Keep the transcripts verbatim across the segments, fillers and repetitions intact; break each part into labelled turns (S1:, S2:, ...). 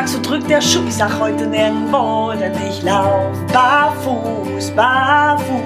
S1: sag, so drückt der Schuh. Ich sag heute nirgendwo, denn ich lauf barfuß, barfuß.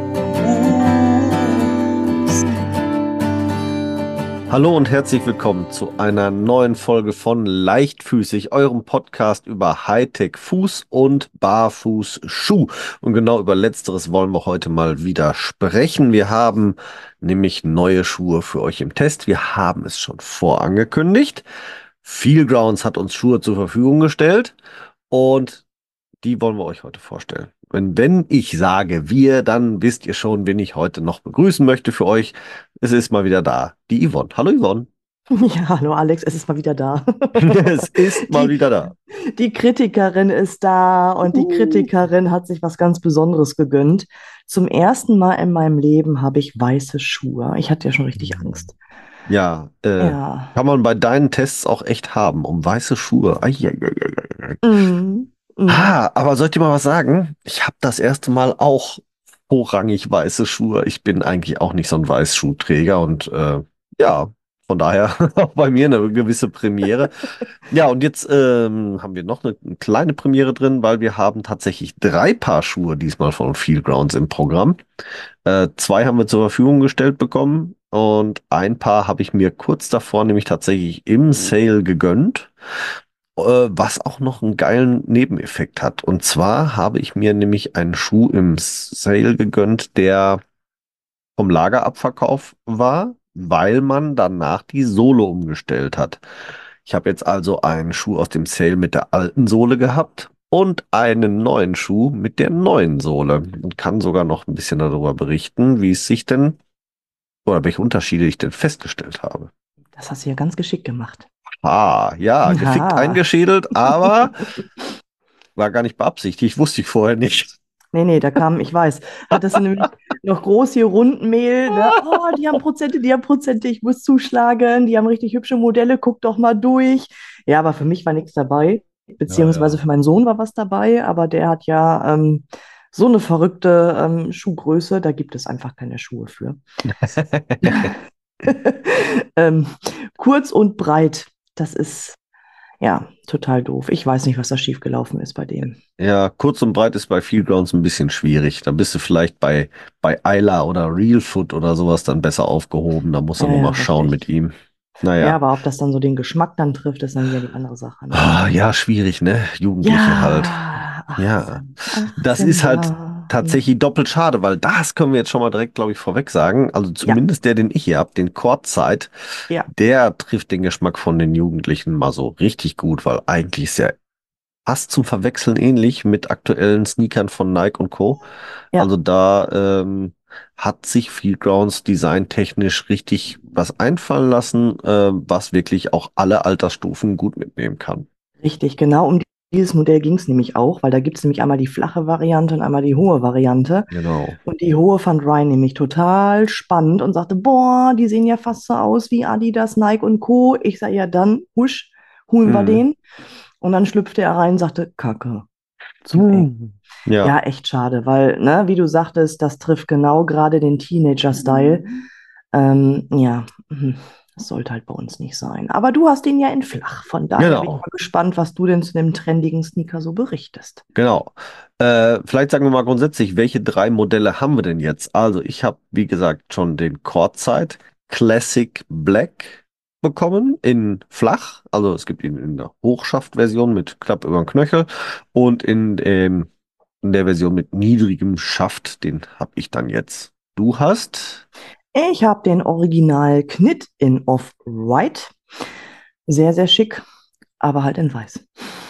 S2: Hallo und herzlich willkommen zu einer neuen Folge von Leichtfüßig, eurem Podcast über Hightech Fuß- und Barfußschuh. Und genau über Letzteres wollen wir heute mal wieder sprechen. Wir haben nämlich neue Schuhe für euch im Test. Wir haben es schon vorangekündigt. Feelgrounds hat uns Schuhe zur Verfügung gestellt und die wollen wir euch heute vorstellen. Und wenn ich sage wir, dann wisst ihr schon, wen ich heute noch begrüßen möchte für euch. Es ist mal wieder da, die Yvonne. Hallo Yvonne.
S3: Ja, hallo Alex, es ist mal wieder da.
S2: Es ist mal
S3: Die,
S2: wieder da.
S3: die Kritikerin ist da und die
S2: Uh.
S3: Kritikerin hat sich was ganz Besonderes gegönnt. Zum ersten Mal in meinem Leben habe ich weiße Schuhe. Ich hatte ja schon richtig Angst.
S2: Ja, äh,
S3: Ja.
S2: kann man bei deinen Tests auch echt haben, um weiße Schuhe. Ai, ai, ai, ai, ai.
S3: Mm, mm.
S2: Ah, aber soll ich dir mal was sagen? Ich habe das erste Mal auch hochrangig weiße Schuhe. Ich bin eigentlich auch nicht so ein Weißschuhträger und äh, ja, von daher auch bei mir eine gewisse Premiere. Ja, und jetzt ähm, haben wir noch eine, eine kleine Premiere drin, weil wir haben tatsächlich drei Paar Schuhe diesmal von Feelgrounds im Programm. Äh, zwei haben wir zur Verfügung gestellt bekommen und ein Paar habe ich mir kurz davor nämlich tatsächlich im Sale gegönnt, äh, was auch noch einen geilen Nebeneffekt hat. Und zwar habe ich mir nämlich einen Schuh im Sale gegönnt, der vom Lagerabverkauf war, weil man danach die Sohle umgestellt hat. Ich habe jetzt also einen Schuh aus dem Sale mit der alten Sohle gehabt und einen neuen Schuh mit der neuen Sohle und kann sogar noch ein bisschen darüber berichten, wie es sich denn oder welche Unterschiede ich denn festgestellt habe.
S3: Das hast du ja ganz geschickt gemacht.
S2: Ah, ja, gefickt
S3: Ja.
S2: eingeschädelt, aber war gar nicht beabsichtigt, wusste ich vorher nicht.
S3: Nee, nee, da kam, ich weiß, hattest du nämlich noch groß hier Rundmail, ne? Oh, die haben Prozente, die haben Prozente, ich muss zuschlagen, die haben richtig hübsche Modelle, guck doch mal durch. Ja, aber für mich war nichts dabei,
S2: Ja,
S3: beziehungsweise
S2: ja.
S3: für meinen Sohn war was dabei, aber der hat ja ähm, so eine verrückte ähm, Schuhgröße, da gibt es einfach keine Schuhe für. ähm, Kurz und breit, das ist ja total doof. Ich weiß nicht, was da schiefgelaufen ist bei dem.
S2: Ja, kurz und breit ist bei Feelgrounds ein bisschen schwierig. Da bist du vielleicht bei, bei Ayla oder Realfoot oder sowas dann besser aufgehoben. Da musst du
S3: Ja, ja,
S2: nochmal schauen
S3: richtig.
S2: mit ihm.
S3: Ja,
S2: Naja.
S3: aber ob das dann so den Geschmack dann trifft, ist dann wieder die andere Sache, ne?
S2: Ah, ja, schwierig, ne? Jugendliche halt.
S3: Ja,
S2: Ja.
S3: achtzehn,
S2: Das
S3: achtzehn
S2: ist halt
S3: Jahre.
S2: tatsächlich doppelt schade, weil das können wir jetzt schon mal direkt, glaube ich, vorweg sagen. Also
S3: Ja,
S2: zumindest der, den ich hier habe, den Courtside,
S3: ja,
S2: der trifft den Geschmack von den Jugendlichen mal so richtig gut, weil eigentlich ist er fast zum Verwechseln ähnlich mit aktuellen Sneakern von Nike und Co.
S3: ja,
S2: Also da ähm, hat sich Feelgrounds designtechnisch richtig was einfallen lassen, äh, was wirklich auch alle Altersstufen gut mitnehmen kann.
S3: richtig. Genau um dieses Modell ging es nämlich auch, weil da gibt es nämlich einmal die flache Variante und einmal die hohe Variante.
S2: Genau.
S3: Und die hohe fand Ryan nämlich total spannend und sagte, boah, die sehen ja fast so aus wie Adidas, Nike und Co. Ich sage, ja, dann, husch, holen wir
S2: Mhm.
S3: den. Und dann schlüpfte er rein und sagte, Kacke, zu eng.
S2: Mhm. Ja,
S3: Ja, echt schade, weil, ne, wie du sagtest, das trifft genau gerade den Teenager-Style. Ähm, ja, mhm, das sollte halt bei uns nicht sein. Aber du hast ihn ja in flach, von daher bin ich
S2: genau.
S3: mal gespannt, was du denn zu dem trendigen Sneaker so berichtest.
S2: Genau. Äh, vielleicht sagen wir mal grundsätzlich, welche drei Modelle haben wir denn jetzt? Also ich habe, wie gesagt, schon den Courtside Classic Black bekommen in flach. Also es gibt ihn in der Hochschaft-Version mit knapp über den Knöchel und in, dem, in der Version mit niedrigem Schaft. Den habe ich dann jetzt. Du hast?
S3: Ich habe den Original Knit in Off-White. Sehr, sehr schick, aber halt in weiß.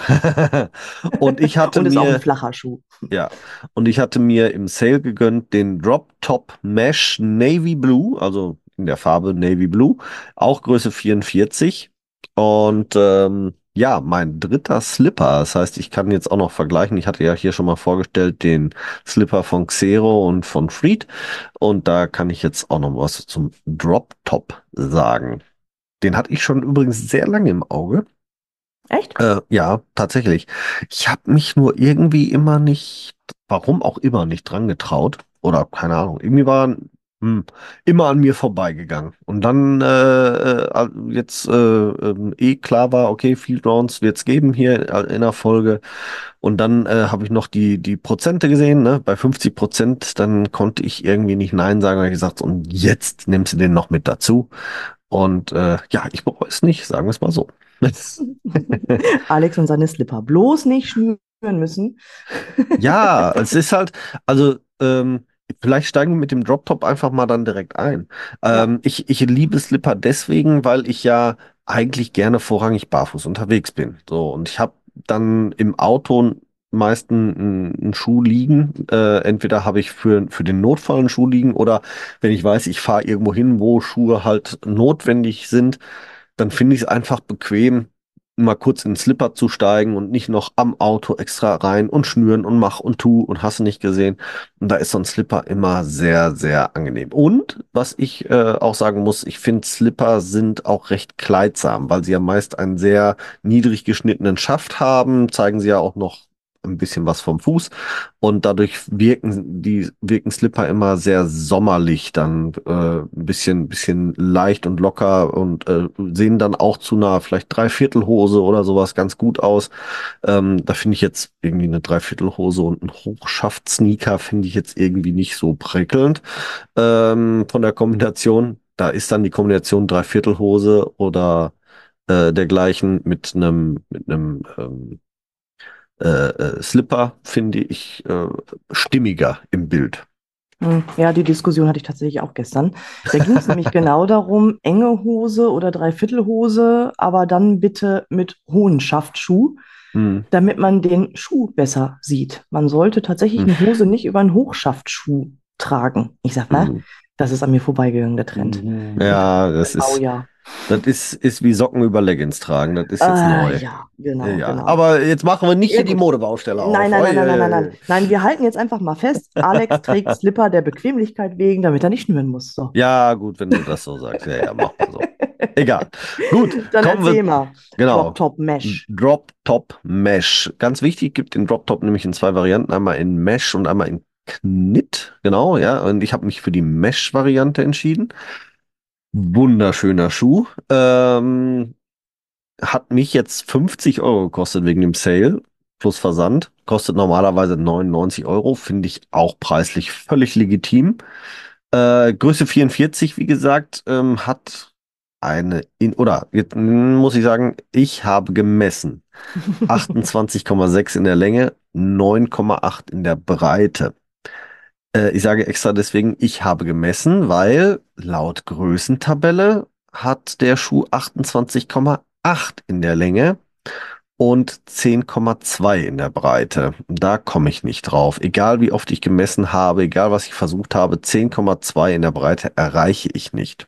S2: Und ich hatte
S3: Und ist auch ein
S2: mir
S3: flacher Schuh.
S2: Ja, und ich hatte mir im Sale gegönnt den Drop Top Mesh Navy Blue, also in der Farbe Navy Blue, auch Größe vierundvierzig. Und ähm, ja, mein dritter Slipper, das heißt, ich kann jetzt auch noch vergleichen. Ich hatte ja hier schon mal vorgestellt den Slipper von Xero und von Freed. Und da kann ich jetzt auch noch was zum Drop Top sagen. Den hatte ich schon übrigens sehr lange im Auge.
S3: Echt?
S2: Äh, ja, tatsächlich. Ich habe mich nur irgendwie immer nicht, warum auch immer, nicht dran getraut. Oder keine Ahnung. Irgendwie war Hm. Immer an mir vorbeigegangen. Und dann äh, äh, jetzt äh, ähm, eh klar war, okay, Field Rounds wird es geben hier in der Folge. Und dann äh, habe ich noch die, die Prozente gesehen, ne? Bei fünfzig Prozent, dann konnte ich irgendwie nicht Nein sagen. Da habe ich gesagt, und jetzt nimmst du den noch mit dazu. Und äh, ja, ich bereue es nicht, sagen wir es mal so.
S3: Alex und seine Slipper. Bloß nicht schnüren müssen.
S2: Ja, es ist halt, also ähm, vielleicht steigen wir mit dem Drop Top einfach mal dann direkt ein.
S3: Ja.
S2: Ähm, ich, ich liebe Slipper deswegen, weil ich ja eigentlich gerne vorrangig barfuß unterwegs bin. So, und ich habe dann im Auto meist einen, einen Schuh liegen. Äh, entweder habe ich für, für den Notfall einen Schuh liegen oder wenn ich weiß, ich fahre irgendwo hin, wo Schuhe halt notwendig sind, dann finde ich es einfach bequem, mal kurz in den Slipper zu steigen und nicht noch am Auto extra rein und schnüren und mach und tu und hast du nicht gesehen. Und da ist so ein Slipper immer sehr, sehr angenehm. Und was ich äh, auch sagen muss, ich finde Slipper sind auch recht kleidsam, weil sie ja meist einen sehr niedrig geschnittenen Schaft haben, zeigen sie ja auch noch ein bisschen was vom Fuß und dadurch wirken die wirken Slipper immer sehr sommerlich, dann äh, ein bisschen bisschen leicht und locker und äh, sehen dann auch zu einer vielleicht Dreiviertelhose oder sowas ganz gut aus. Ähm, da finde ich jetzt irgendwie eine Dreiviertelhose und ein Hochschaft-Sneaker finde ich jetzt irgendwie nicht so prickelnd ähm, von der Kombination. Da ist dann die Kombination Dreiviertelhose oder äh, dergleichen mit einem mit einem ähm, äh, äh, Slipper finde ich äh, stimmiger im Bild.
S3: Hm, ja, die Diskussion hatte ich tatsächlich auch gestern. Da ging es nämlich genau darum, enge Hose oder Dreiviertelhose, aber dann bitte mit hohen Schaftschuh,
S2: Hm.
S3: damit man den Schuh besser sieht. Man sollte tatsächlich
S2: Hm.
S3: eine Hose nicht über einen Hochschaftschuh tragen. Ich sag mal,
S2: Hm.
S3: das ist an mir vorbeigegangen, der Trend.
S2: Ja, das
S3: Oh
S2: ist,
S3: ja.
S2: das ist, ist wie Socken über Leggings tragen. Das ist jetzt
S3: Ah,
S2: neu.
S3: ja, genau,
S2: Ja,
S3: genau.
S2: aber jetzt machen wir nicht
S3: Ja,
S2: hier die
S3: gut.
S2: Modebaustelle
S3: Nein,
S2: auf.
S3: nein,
S2: Oi,
S3: nein, nein,
S2: oi,
S3: nein, nein,
S2: oi.
S3: nein. Nein, wir halten jetzt einfach mal fest, Alex trägt Slipper der Bequemlichkeit wegen, damit er nicht schnüren muss. So.
S2: Ja, gut, wenn du das so sagst. Ja, ja, mach mal so. Egal. Gut,
S3: Dann
S2: kommen
S3: erzähl
S2: wir,
S3: mal. Drop
S2: genau.
S3: Top Mesh.
S2: Drop Top Mesh. Ganz wichtig, gibt den Drop Top nämlich in zwei Varianten, einmal in Mesh und einmal in Knit. Genau, ja. Und ich habe mich für die Mesh-Variante entschieden. Wunderschöner Schuh. Ähm, hat mich jetzt fünfzig Euro gekostet wegen dem Sale plus Versand. Kostet normalerweise neunundneunzig Euro. Finde ich auch preislich völlig legitim. Äh, Größe vierundvierzig, wie gesagt, ähm, hat eine, in, oder jetzt muss ich sagen, ich habe gemessen. achtundzwanzig Komma sechs in der Länge, neun Komma acht in der Breite. Äh, ich sage extra deswegen, ich habe gemessen, weil laut Größentabelle hat der Schuh achtundzwanzig Komma acht in der Länge und zehn Komma zwei in der Breite. Da komme ich nicht drauf. Egal wie oft ich gemessen habe, egal was ich versucht habe, zehn Komma zwei in der Breite erreiche ich nicht.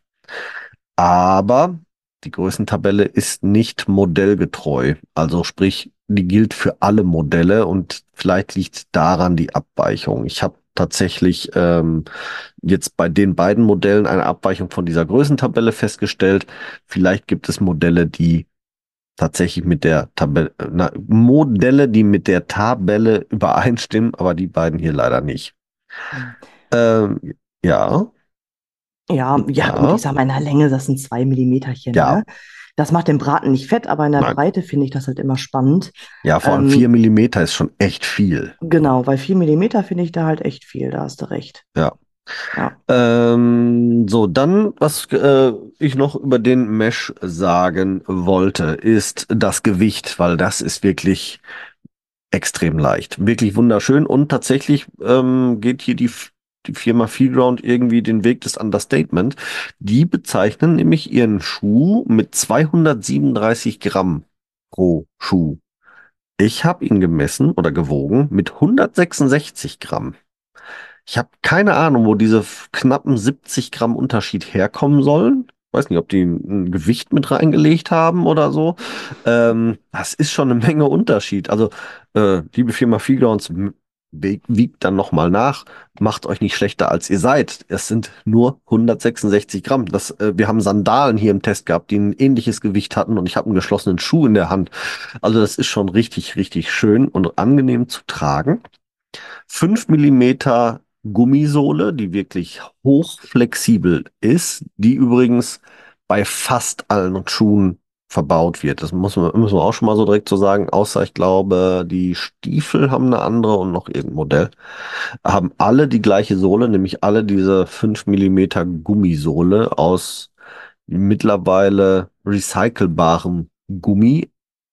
S2: Aber die Größentabelle ist nicht modellgetreu. Also sprich, die gilt für alle Modelle und vielleicht liegt daran die Abweichung. Ich habe tatsächlich ähm, jetzt bei den beiden Modellen eine Abweichung von dieser Größentabelle festgestellt. Vielleicht gibt es Modelle, die tatsächlich mit der Tabelle, na, Modelle, die mit der Tabelle übereinstimmen, aber die beiden hier leider nicht. Ähm, ja,
S3: Ja, ja, gut,
S2: ja,
S3: ich sag mal, in der Länge, das sind zwei Millimeterchen,
S2: ja,
S3: ne? Das macht den Braten nicht fett, aber in der
S2: nein.
S3: Breite finde ich das halt immer spannend.
S2: Ja, vor allem vier
S3: Ähm,
S2: Millimeter ist schon echt viel.
S3: genau, weil vier Millimeter finde ich da halt echt viel, da hast du recht.
S2: Ja.
S3: Ja.
S2: Ähm, so, dann, was äh, ich noch über den Mesh sagen wollte, ist das Gewicht, weil das ist wirklich extrem leicht. Wirklich wunderschön und tatsächlich ähm, geht hier die, F- die Firma Feelground irgendwie den Weg des Understatement. Die bezeichnen nämlich ihren Schuh mit zweihundertsiebenunddreißig Gramm pro Schuh. Ich habe ihn gemessen oder gewogen mit hundertsechsundsechzig Gramm. Ich habe keine Ahnung, wo diese f- knappen siebzig Gramm Unterschied herkommen sollen. Weiß nicht, ob die ein Gewicht mit reingelegt haben oder so. Ähm, das ist schon eine Menge Unterschied. Also, äh, liebe Firma Fiegerons, m- wieg- wiegt dann nochmal nach. Macht euch nicht schlechter, als ihr seid. Es sind nur hundertsechsundsechzig Gramm. Das, äh, wir haben Sandalen hier im Test gehabt, die ein ähnliches Gewicht hatten und ich habe einen geschlossenen Schuh in der Hand. Also, das ist schon richtig, richtig schön und angenehm zu tragen. Fünf Millimeter Gummisohle, die wirklich hochflexibel ist, die übrigens bei fast allen Schuhen verbaut wird. Das muss man, müssen wir auch schon mal so direkt so sagen, außer ich glaube, die Stiefel haben eine andere und noch irgendein Modell. Haben alle die gleiche Sohle, nämlich alle diese fünf Millimeter Gummisohle aus mittlerweile recycelbarem Gummi.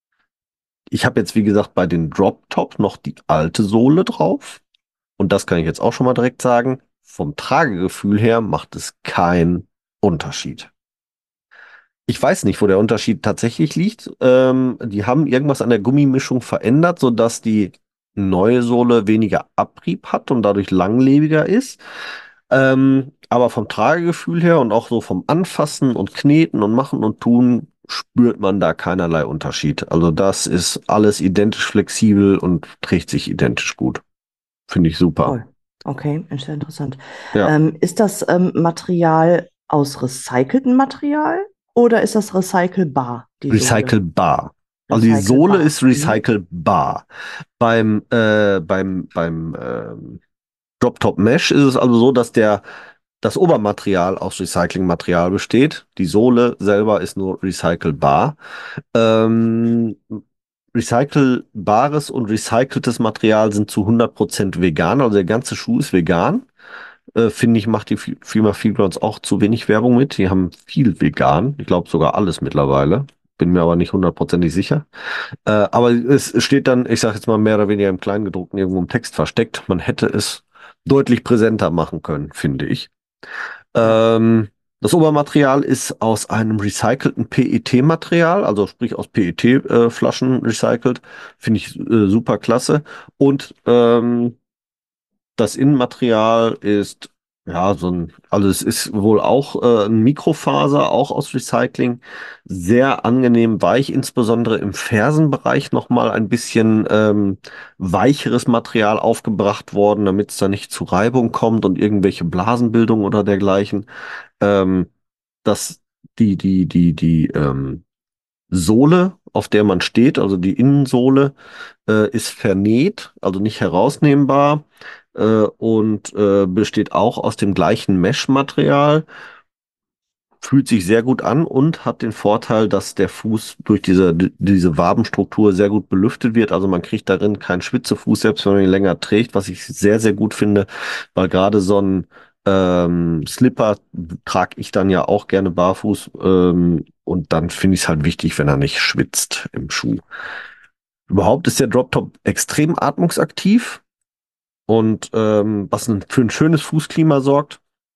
S2: Ich habe jetzt, wie gesagt, bei den Drop Top noch die alte Sohle drauf. Und das kann ich jetzt auch schon mal direkt sagen. Vom Tragegefühl her macht es keinen Unterschied. Ich weiß nicht, wo der Unterschied tatsächlich liegt. Ähm, die haben irgendwas an der Gummimischung verändert, sodass die neue Sohle weniger Abrieb hat und dadurch langlebiger ist. Ähm, aber vom Tragegefühl her und auch so vom Anfassen und Kneten und Machen und Tun spürt man da keinerlei Unterschied. Also das ist alles identisch flexibel und trägt sich identisch gut. Finde ich super.
S3: Toll. Okay, ist sehr interessant.
S2: Ja,
S3: Ähm, ist das ähm, Material aus recyceltem Material oder ist das recycelbar, die Sohle?
S2: recycelbar. Also die Sohle
S3: Recycelbar.
S2: ist
S3: Mhm.
S2: recycelbar. Beim, äh, beim, beim ähm, Drop Top Mesh ist es also so, dass der das Obermaterial aus Recyclingmaterial besteht. Die Sohle selber ist nur recycelbar. Ähm, recycelbares und recyceltes Material sind zu hundert Prozent vegan. Also der ganze Schuh ist vegan. Äh, finde ich, macht die Fi- Firma Fieldgrounds auch zu wenig Werbung mit. Die haben viel vegan. Ich glaube sogar alles mittlerweile. Bin mir aber nicht hundertprozentig sicher. Äh, aber es steht dann, ich sage jetzt mal mehr oder weniger im Kleingedruckten irgendwo im Text versteckt. Man hätte es deutlich präsenter machen können, finde ich.
S3: Ja.
S2: Ähm, das Obermaterial ist aus einem recycelten P E T-Material, also sprich aus P E T-Flaschen recycelt. Finde ich äh, super klasse. Und ähm, das Innenmaterial ist, ja, so ein, also es ist wohl auch äh, ein Mikrofaser, auch aus Recycling. Sehr angenehm weich, insbesondere im Fersenbereich nochmal ein bisschen ähm, weicheres Material aufgebracht worden, damit es da nicht zu Reibung kommt und irgendwelche Blasenbildung oder dergleichen. Ähm, das, die, die, die, die ähm, Sohle, auf der man steht, also die Innensohle, äh, ist vernäht, also nicht herausnehmbar äh, und äh, besteht auch aus dem gleichen Mesh-Material, fühlt sich sehr gut an und hat den Vorteil, dass der Fuß durch diese, diese Wabenstruktur sehr gut belüftet wird. Also man kriegt darin keinen Schwitzefuß, selbst wenn man ihn länger trägt, was ich sehr, sehr gut finde, weil gerade so ein ähm, Slipper trage ich dann ja auch gerne barfuß ähm, und dann finde ich es halt wichtig, wenn er nicht schwitzt im Schuh. Überhaupt ist der Drop Top extrem atmungsaktiv und ähm, was ein, für ein schönes Fußklima sorgt.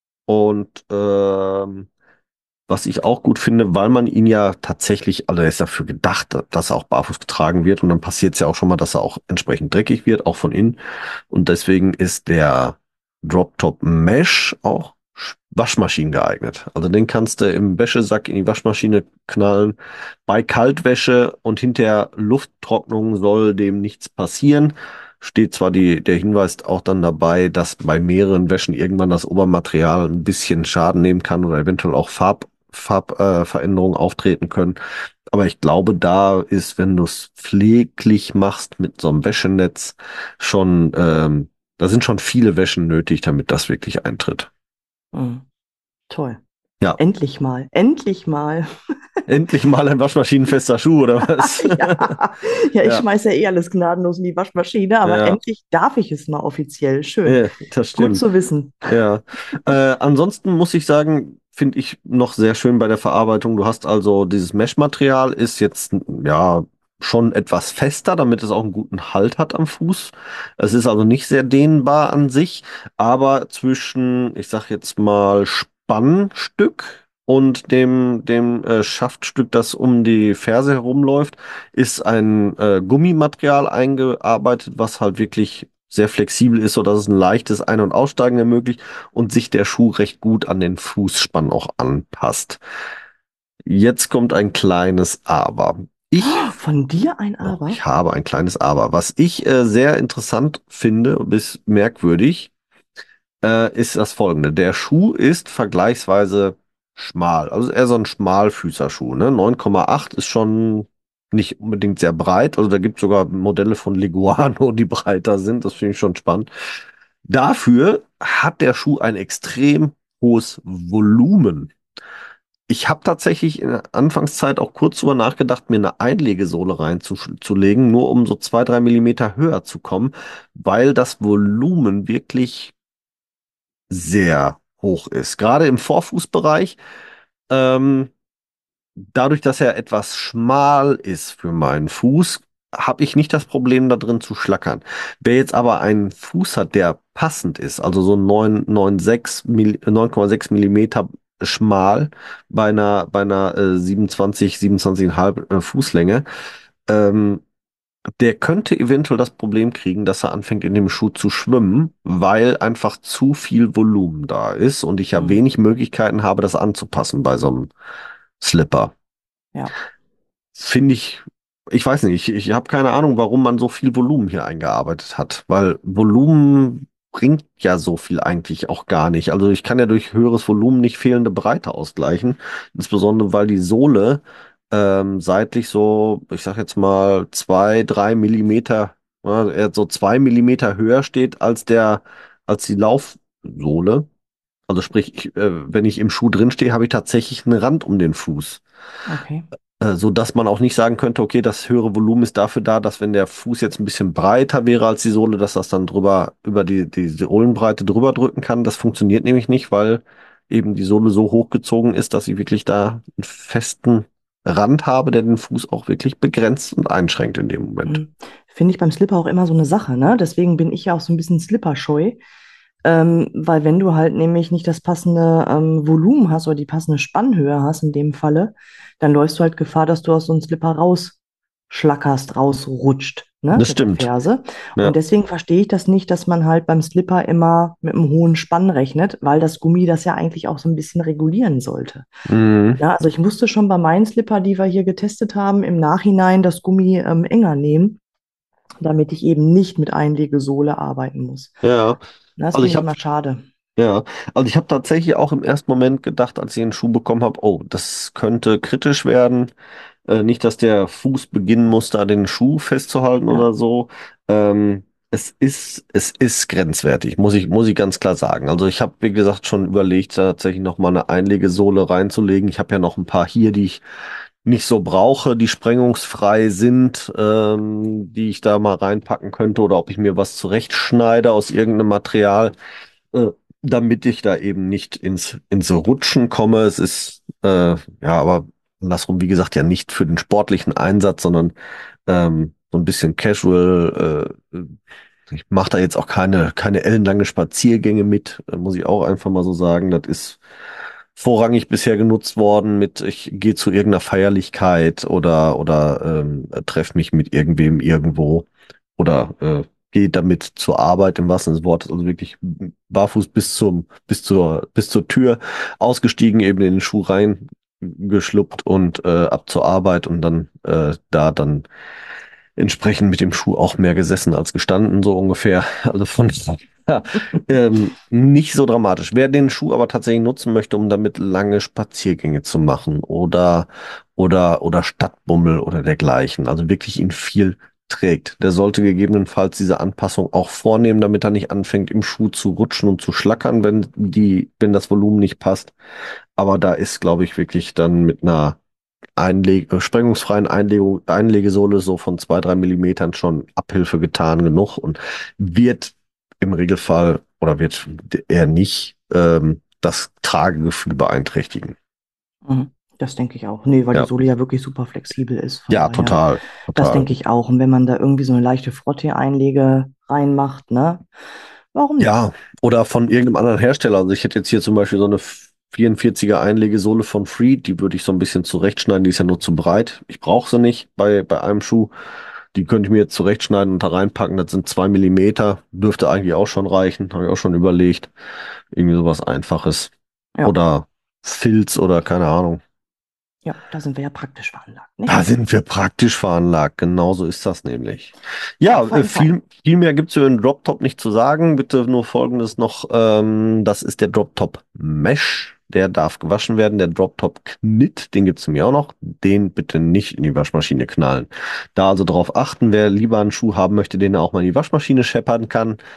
S2: Und ähm, was ich auch gut finde, weil man ihn ja tatsächlich, also er ist dafür gedacht, dass er auch barfuß getragen wird und dann passiert es ja auch schon mal, dass er auch entsprechend dreckig wird, auch von innen. Und deswegen ist der Drop Top Mesh auch Waschmaschinen geeignet. Also den kannst du im Wäschesack in die Waschmaschine knallen. Bei Kaltwäsche und hinter Lufttrocknung soll dem nichts passieren. Steht zwar die, der Hinweis auch dann dabei, dass bei mehreren Wäschen irgendwann das Obermaterial ein bisschen Schaden nehmen kann oder eventuell auch Farb, Farbveränderungen äh, Veränderungen auftreten können. Aber ich glaube, da ist, wenn du es pfleglich machst mit so einem Wäschenetz, schon, ähm, da sind schon viele Wäschen nötig, damit das wirklich eintritt.
S3: Mhm. Toll.
S2: Ja,
S3: Endlich mal. Endlich mal.
S2: endlich mal ein waschmaschinenfester Schuh oder was?
S3: Ja. Ja, ich
S2: Ja,
S3: schmeiße ja eh alles gnadenlos in die Waschmaschine, aber
S2: ja,
S3: endlich darf ich es mal offiziell. Schön.
S2: ja, das
S3: Gut
S2: stimmt.
S3: zu wissen.
S2: Ja. Äh, ansonsten muss ich sagen, finde ich noch sehr schön bei der Verarbeitung. Du hast also dieses Mesh-Material ist jetzt ja schon etwas fester, damit es auch einen guten Halt hat am Fuß. Es ist also nicht sehr dehnbar an sich, aber zwischen, ich sag jetzt mal, Spannstück und dem, dem äh, Schaftstück, das um die Ferse herumläuft, ist ein äh, Gummimaterial eingearbeitet, was halt wirklich sehr flexibel ist, sodass es ein leichtes Ein- und Aussteigen ermöglicht und sich der Schuh recht gut an den Fußspann auch anpasst. Jetzt kommt ein kleines Aber. Ich,
S3: Oh, von dir ein
S2: oh,
S3: Aber?
S2: ich habe ein kleines Aber. Was ich äh, sehr interessant finde, bis merkwürdig, äh, ist das Folgende. Der Schuh ist vergleichsweise schmal. Also eher so ein Schmalfüßerschuh. Ne? neun Komma acht ist schon nicht unbedingt sehr breit. Also da gibt es sogar Modelle von Leguano, die breiter sind. Das finde ich schon spannend. Dafür hat der Schuh ein extrem hohes Volumen. Ich habe tatsächlich in der Anfangszeit auch kurz drüber nachgedacht, mir eine Einlegesohle reinzulegen, nur um so zwei, drei Millimeter höher zu kommen, weil das Volumen wirklich sehr hoch ist. Gerade im Vorfußbereich, ähm, dadurch, dass er etwas schmal ist für meinen Fuß, habe ich nicht das Problem, da drin zu schlackern. Wer jetzt aber einen Fuß hat, der passend ist, also so neun, neun, sechs, Mill- neun Komma sechs Millimeter schmal bei einer, bei einer äh, siebenundzwanzig, siebenundzwanzig Komma fünf äh, Fußlänge, ähm, der könnte eventuell das Problem kriegen, dass er anfängt in dem Schuh zu schwimmen, weil einfach zu viel Volumen da ist und ich ja
S3: Mhm.
S2: wenig Möglichkeiten habe, das anzupassen bei so einem Slipper.
S3: Ja.
S2: Finde ich, ich weiß nicht, ich, ich habe keine Ahnung, warum man so viel Volumen hier eingearbeitet hat, weil Volumen bringt ja so viel eigentlich auch gar nicht. Also ich kann ja durch höheres Volumen nicht fehlende Breite ausgleichen, insbesondere weil die Sohle ähm, seitlich so, ich sag jetzt mal zwei, drei Millimeter, ja, eher so zwei Millimeter höher steht als der, als die Laufsohle. Also sprich, ich, äh, wenn ich im Schuh drin stehe, habe ich tatsächlich einen Rand um den Fuß.
S3: Okay.
S2: Äh, so dass man auch nicht sagen könnte, okay, das höhere Volumen ist dafür da, dass wenn der Fuß jetzt ein bisschen breiter wäre als die Sohle, dass das dann drüber, über die, die Sohlenbreite drüber drücken kann. Das funktioniert nämlich nicht, weil eben die Sohle so hochgezogen ist, dass ich wirklich da einen festen Rand habe, der den Fuß auch wirklich begrenzt und einschränkt in dem Moment.
S3: Mhm. Finde ich beim Slipper auch immer so eine Sache, ne? Deswegen bin ich ja auch so ein bisschen slipperscheu. Ähm, weil wenn du halt nämlich nicht das passende ähm, Volumen hast oder die passende Spannhöhe hast in dem Falle, dann läufst du halt Gefahr, dass du aus so einem Slipper rausschlackerst, rausrutscht, ne,
S2: Das
S3: mit der
S2: stimmt.
S3: Ferse. Und
S2: Ja.
S3: deswegen verstehe ich das nicht, dass man halt beim Slipper immer mit einem hohen Spann rechnet, weil das Gummi das ja eigentlich auch so ein bisschen regulieren sollte.
S2: Mhm.
S3: Ja, also ich musste schon bei meinen Slipper, die wir hier getestet haben, im Nachhinein das Gummi ähm, enger nehmen, damit ich eben nicht mit Einlegesohle arbeiten muss.
S2: Ja.
S3: Das
S2: Also
S3: finde
S2: ich
S3: ich
S2: habe
S3: immer schade.
S2: Ja, also ich habe tatsächlich auch im ersten Moment gedacht, als ich den Schuh bekommen habe, oh, das könnte kritisch werden. Äh, nicht, dass der Fuß beginnen muss, da den Schuh festzuhalten
S3: Ja.
S2: oder so. Ähm, es ist, es ist grenzwertig, muss ich, muss ich ganz klar sagen. Also ich habe, wie gesagt, schon überlegt, tatsächlich noch mal eine Einlegesohle reinzulegen. Ich habe ja noch ein paar hier, die ich nicht so brauche, die sprengungsfrei sind, ähm, die ich da mal reinpacken könnte oder ob ich mir was zurechtschneide aus irgendeinem Material, äh, damit ich da eben nicht ins, ins Rutschen komme. Es ist, äh, ja, aber andersrum, wie gesagt, ja nicht für den sportlichen Einsatz, sondern ähm, so ein bisschen casual. Äh, ich mache da jetzt auch keine, keine ellenlange Spaziergänge mit, äh, muss ich auch einfach mal so sagen. Das ist vorrangig bisher genutzt worden mit, ich gehe zu irgendeiner Feierlichkeit oder, oder ähm, treffe mich mit irgendwem irgendwo oder äh, gehe damit zur Arbeit im wahrsten Sinne des Wortes, also wirklich barfuß bis zum, bis zur, bis zur Tür ausgestiegen, eben in den Schuh reingeschluppt und äh, ab zur Arbeit und dann äh, da dann entsprechend mit dem Schuh auch mehr gesessen als gestanden, so ungefähr. Also von ja, ähm, nicht so dramatisch. Wer den Schuh aber tatsächlich nutzen möchte, um damit lange Spaziergänge zu machen oder oder oder Stadtbummel oder dergleichen, also wirklich ihn viel trägt, der sollte gegebenenfalls diese Anpassung auch vornehmen, damit er nicht anfängt, im Schuh zu rutschen und zu schlackern, wenn die, wenn das Volumen nicht passt. Aber da ist, glaube ich, wirklich dann mit einer Einleg äh, sprengungsfreien Einlegung, Einlegesohle so von zwei, drei Millimetern schon Abhilfe getan genug und wird im Regelfall oder wird eher nicht ähm, das Tragegefühl beeinträchtigen.
S3: Mhm. Das denke ich auch. Nee, weil die
S2: Ja,
S3: Sohle ja wirklich super flexibel ist. Von
S2: ja,
S3: daher,
S2: total,
S3: das
S2: total.
S3: denke ich auch. Und wenn man da irgendwie so eine leichte Frottee-Einlege reinmacht, ne? Warum nicht?
S2: Ja, oder von irgendeinem anderen Hersteller. Also ich hätte jetzt hier zum Beispiel so eine vierundvierziger Einlegesohle von Freed, die würde ich so ein bisschen zurechtschneiden, die ist ja nur zu breit. Ich brauche sie nicht bei, bei einem Schuh. Die könnte ich mir jetzt zurechtschneiden und da reinpacken. Das sind zwei Millimeter. Dürfte eigentlich auch schon reichen. Habe ich auch schon überlegt. Irgendwie sowas Einfaches.
S3: Ja,
S2: Oder Filz oder keine Ahnung.
S3: ja, da sind wir ja praktisch veranlagt,
S2: Da
S3: nicht?
S2: sind wir praktisch veranlagt. Genauso ist das nämlich. Ja, äh,
S3: Fein, fein.
S2: viel, viel mehr gibt es über den Drop-Top nicht zu sagen. Bitte nur Folgendes noch. Ähm, das ist der Drop-Top Mesh. Der darf gewaschen werden. Der Drop-Top Knit, den gibt es mir auch noch. Den bitte nicht in die Waschmaschine knallen. Da also darauf achten, wer lieber einen Schuh haben möchte, den er auch mal in die Waschmaschine scheppern kann.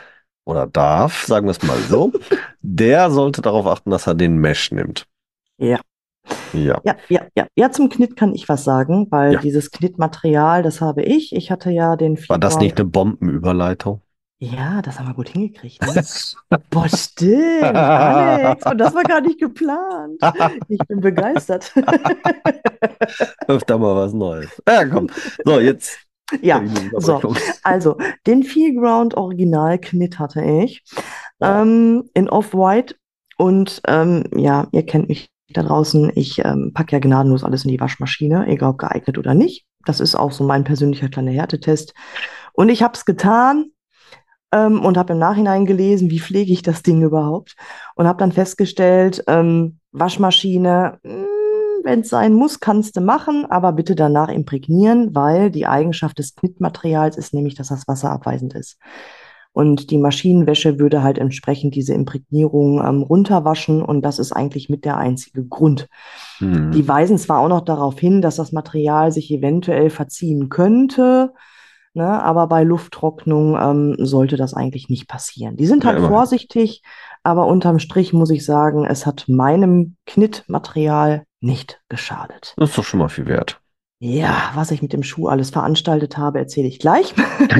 S2: oder darf, sagen wir es mal so, der sollte darauf achten, dass er den Mesh nimmt.
S3: Ja.
S2: Ja.
S3: Ja, ja, ja. Ja, zum Knitt kann ich was sagen, weil
S2: Ja.
S3: dieses Knittmaterial, das habe ich. Ich hatte ja den
S2: War das nicht
S3: Feedground.
S2: eine Bombenüberleitung?
S3: Ja, das haben wir gut hingekriegt, ne? Boah, stimmt, Alex. Und das war gar nicht geplant. Ich bin begeistert.
S2: Öfter mal was Neues. Ja, komm. So, jetzt
S3: Ja,
S2: die
S3: so.
S2: Unterbrechung.
S3: Also, den Feelground Original Knitt hatte ich
S2: Oh.
S3: ähm, in Off-White. Und ähm, ja, ihr kennt mich da draußen. Ich ähm, packe ja gnadenlos alles in die Waschmaschine, egal ob geeignet oder nicht. Das ist auch so mein persönlicher kleiner Härtetest. Und ich habe es getan. Ähm, und habe im Nachhinein gelesen, wie pflege ich das Ding überhaupt und habe dann festgestellt, ähm, Waschmaschine, wenn es sein muss, kannst du machen, aber bitte danach imprägnieren, weil die Eigenschaft des Knittmaterials ist nämlich, dass das wasserabweisend ist. Und die Maschinenwäsche würde halt entsprechend diese Imprägnierung ähm, runterwaschen und das ist eigentlich mit der einzige Grund.
S2: Hm.
S3: Die weisen zwar auch noch darauf hin, dass das Material sich eventuell verziehen könnte, ne, aber bei Lufttrocknung ähm, sollte das eigentlich nicht passieren. Die sind
S2: Ja,
S3: halt
S2: immerhin.
S3: vorsichtig, aber unterm Strich muss ich sagen, es hat meinem Knittmaterial nicht geschadet.
S2: Das ist doch schon mal viel wert.
S3: Ja, was ich mit dem Schuh alles veranstaltet habe, erzähle ich gleich.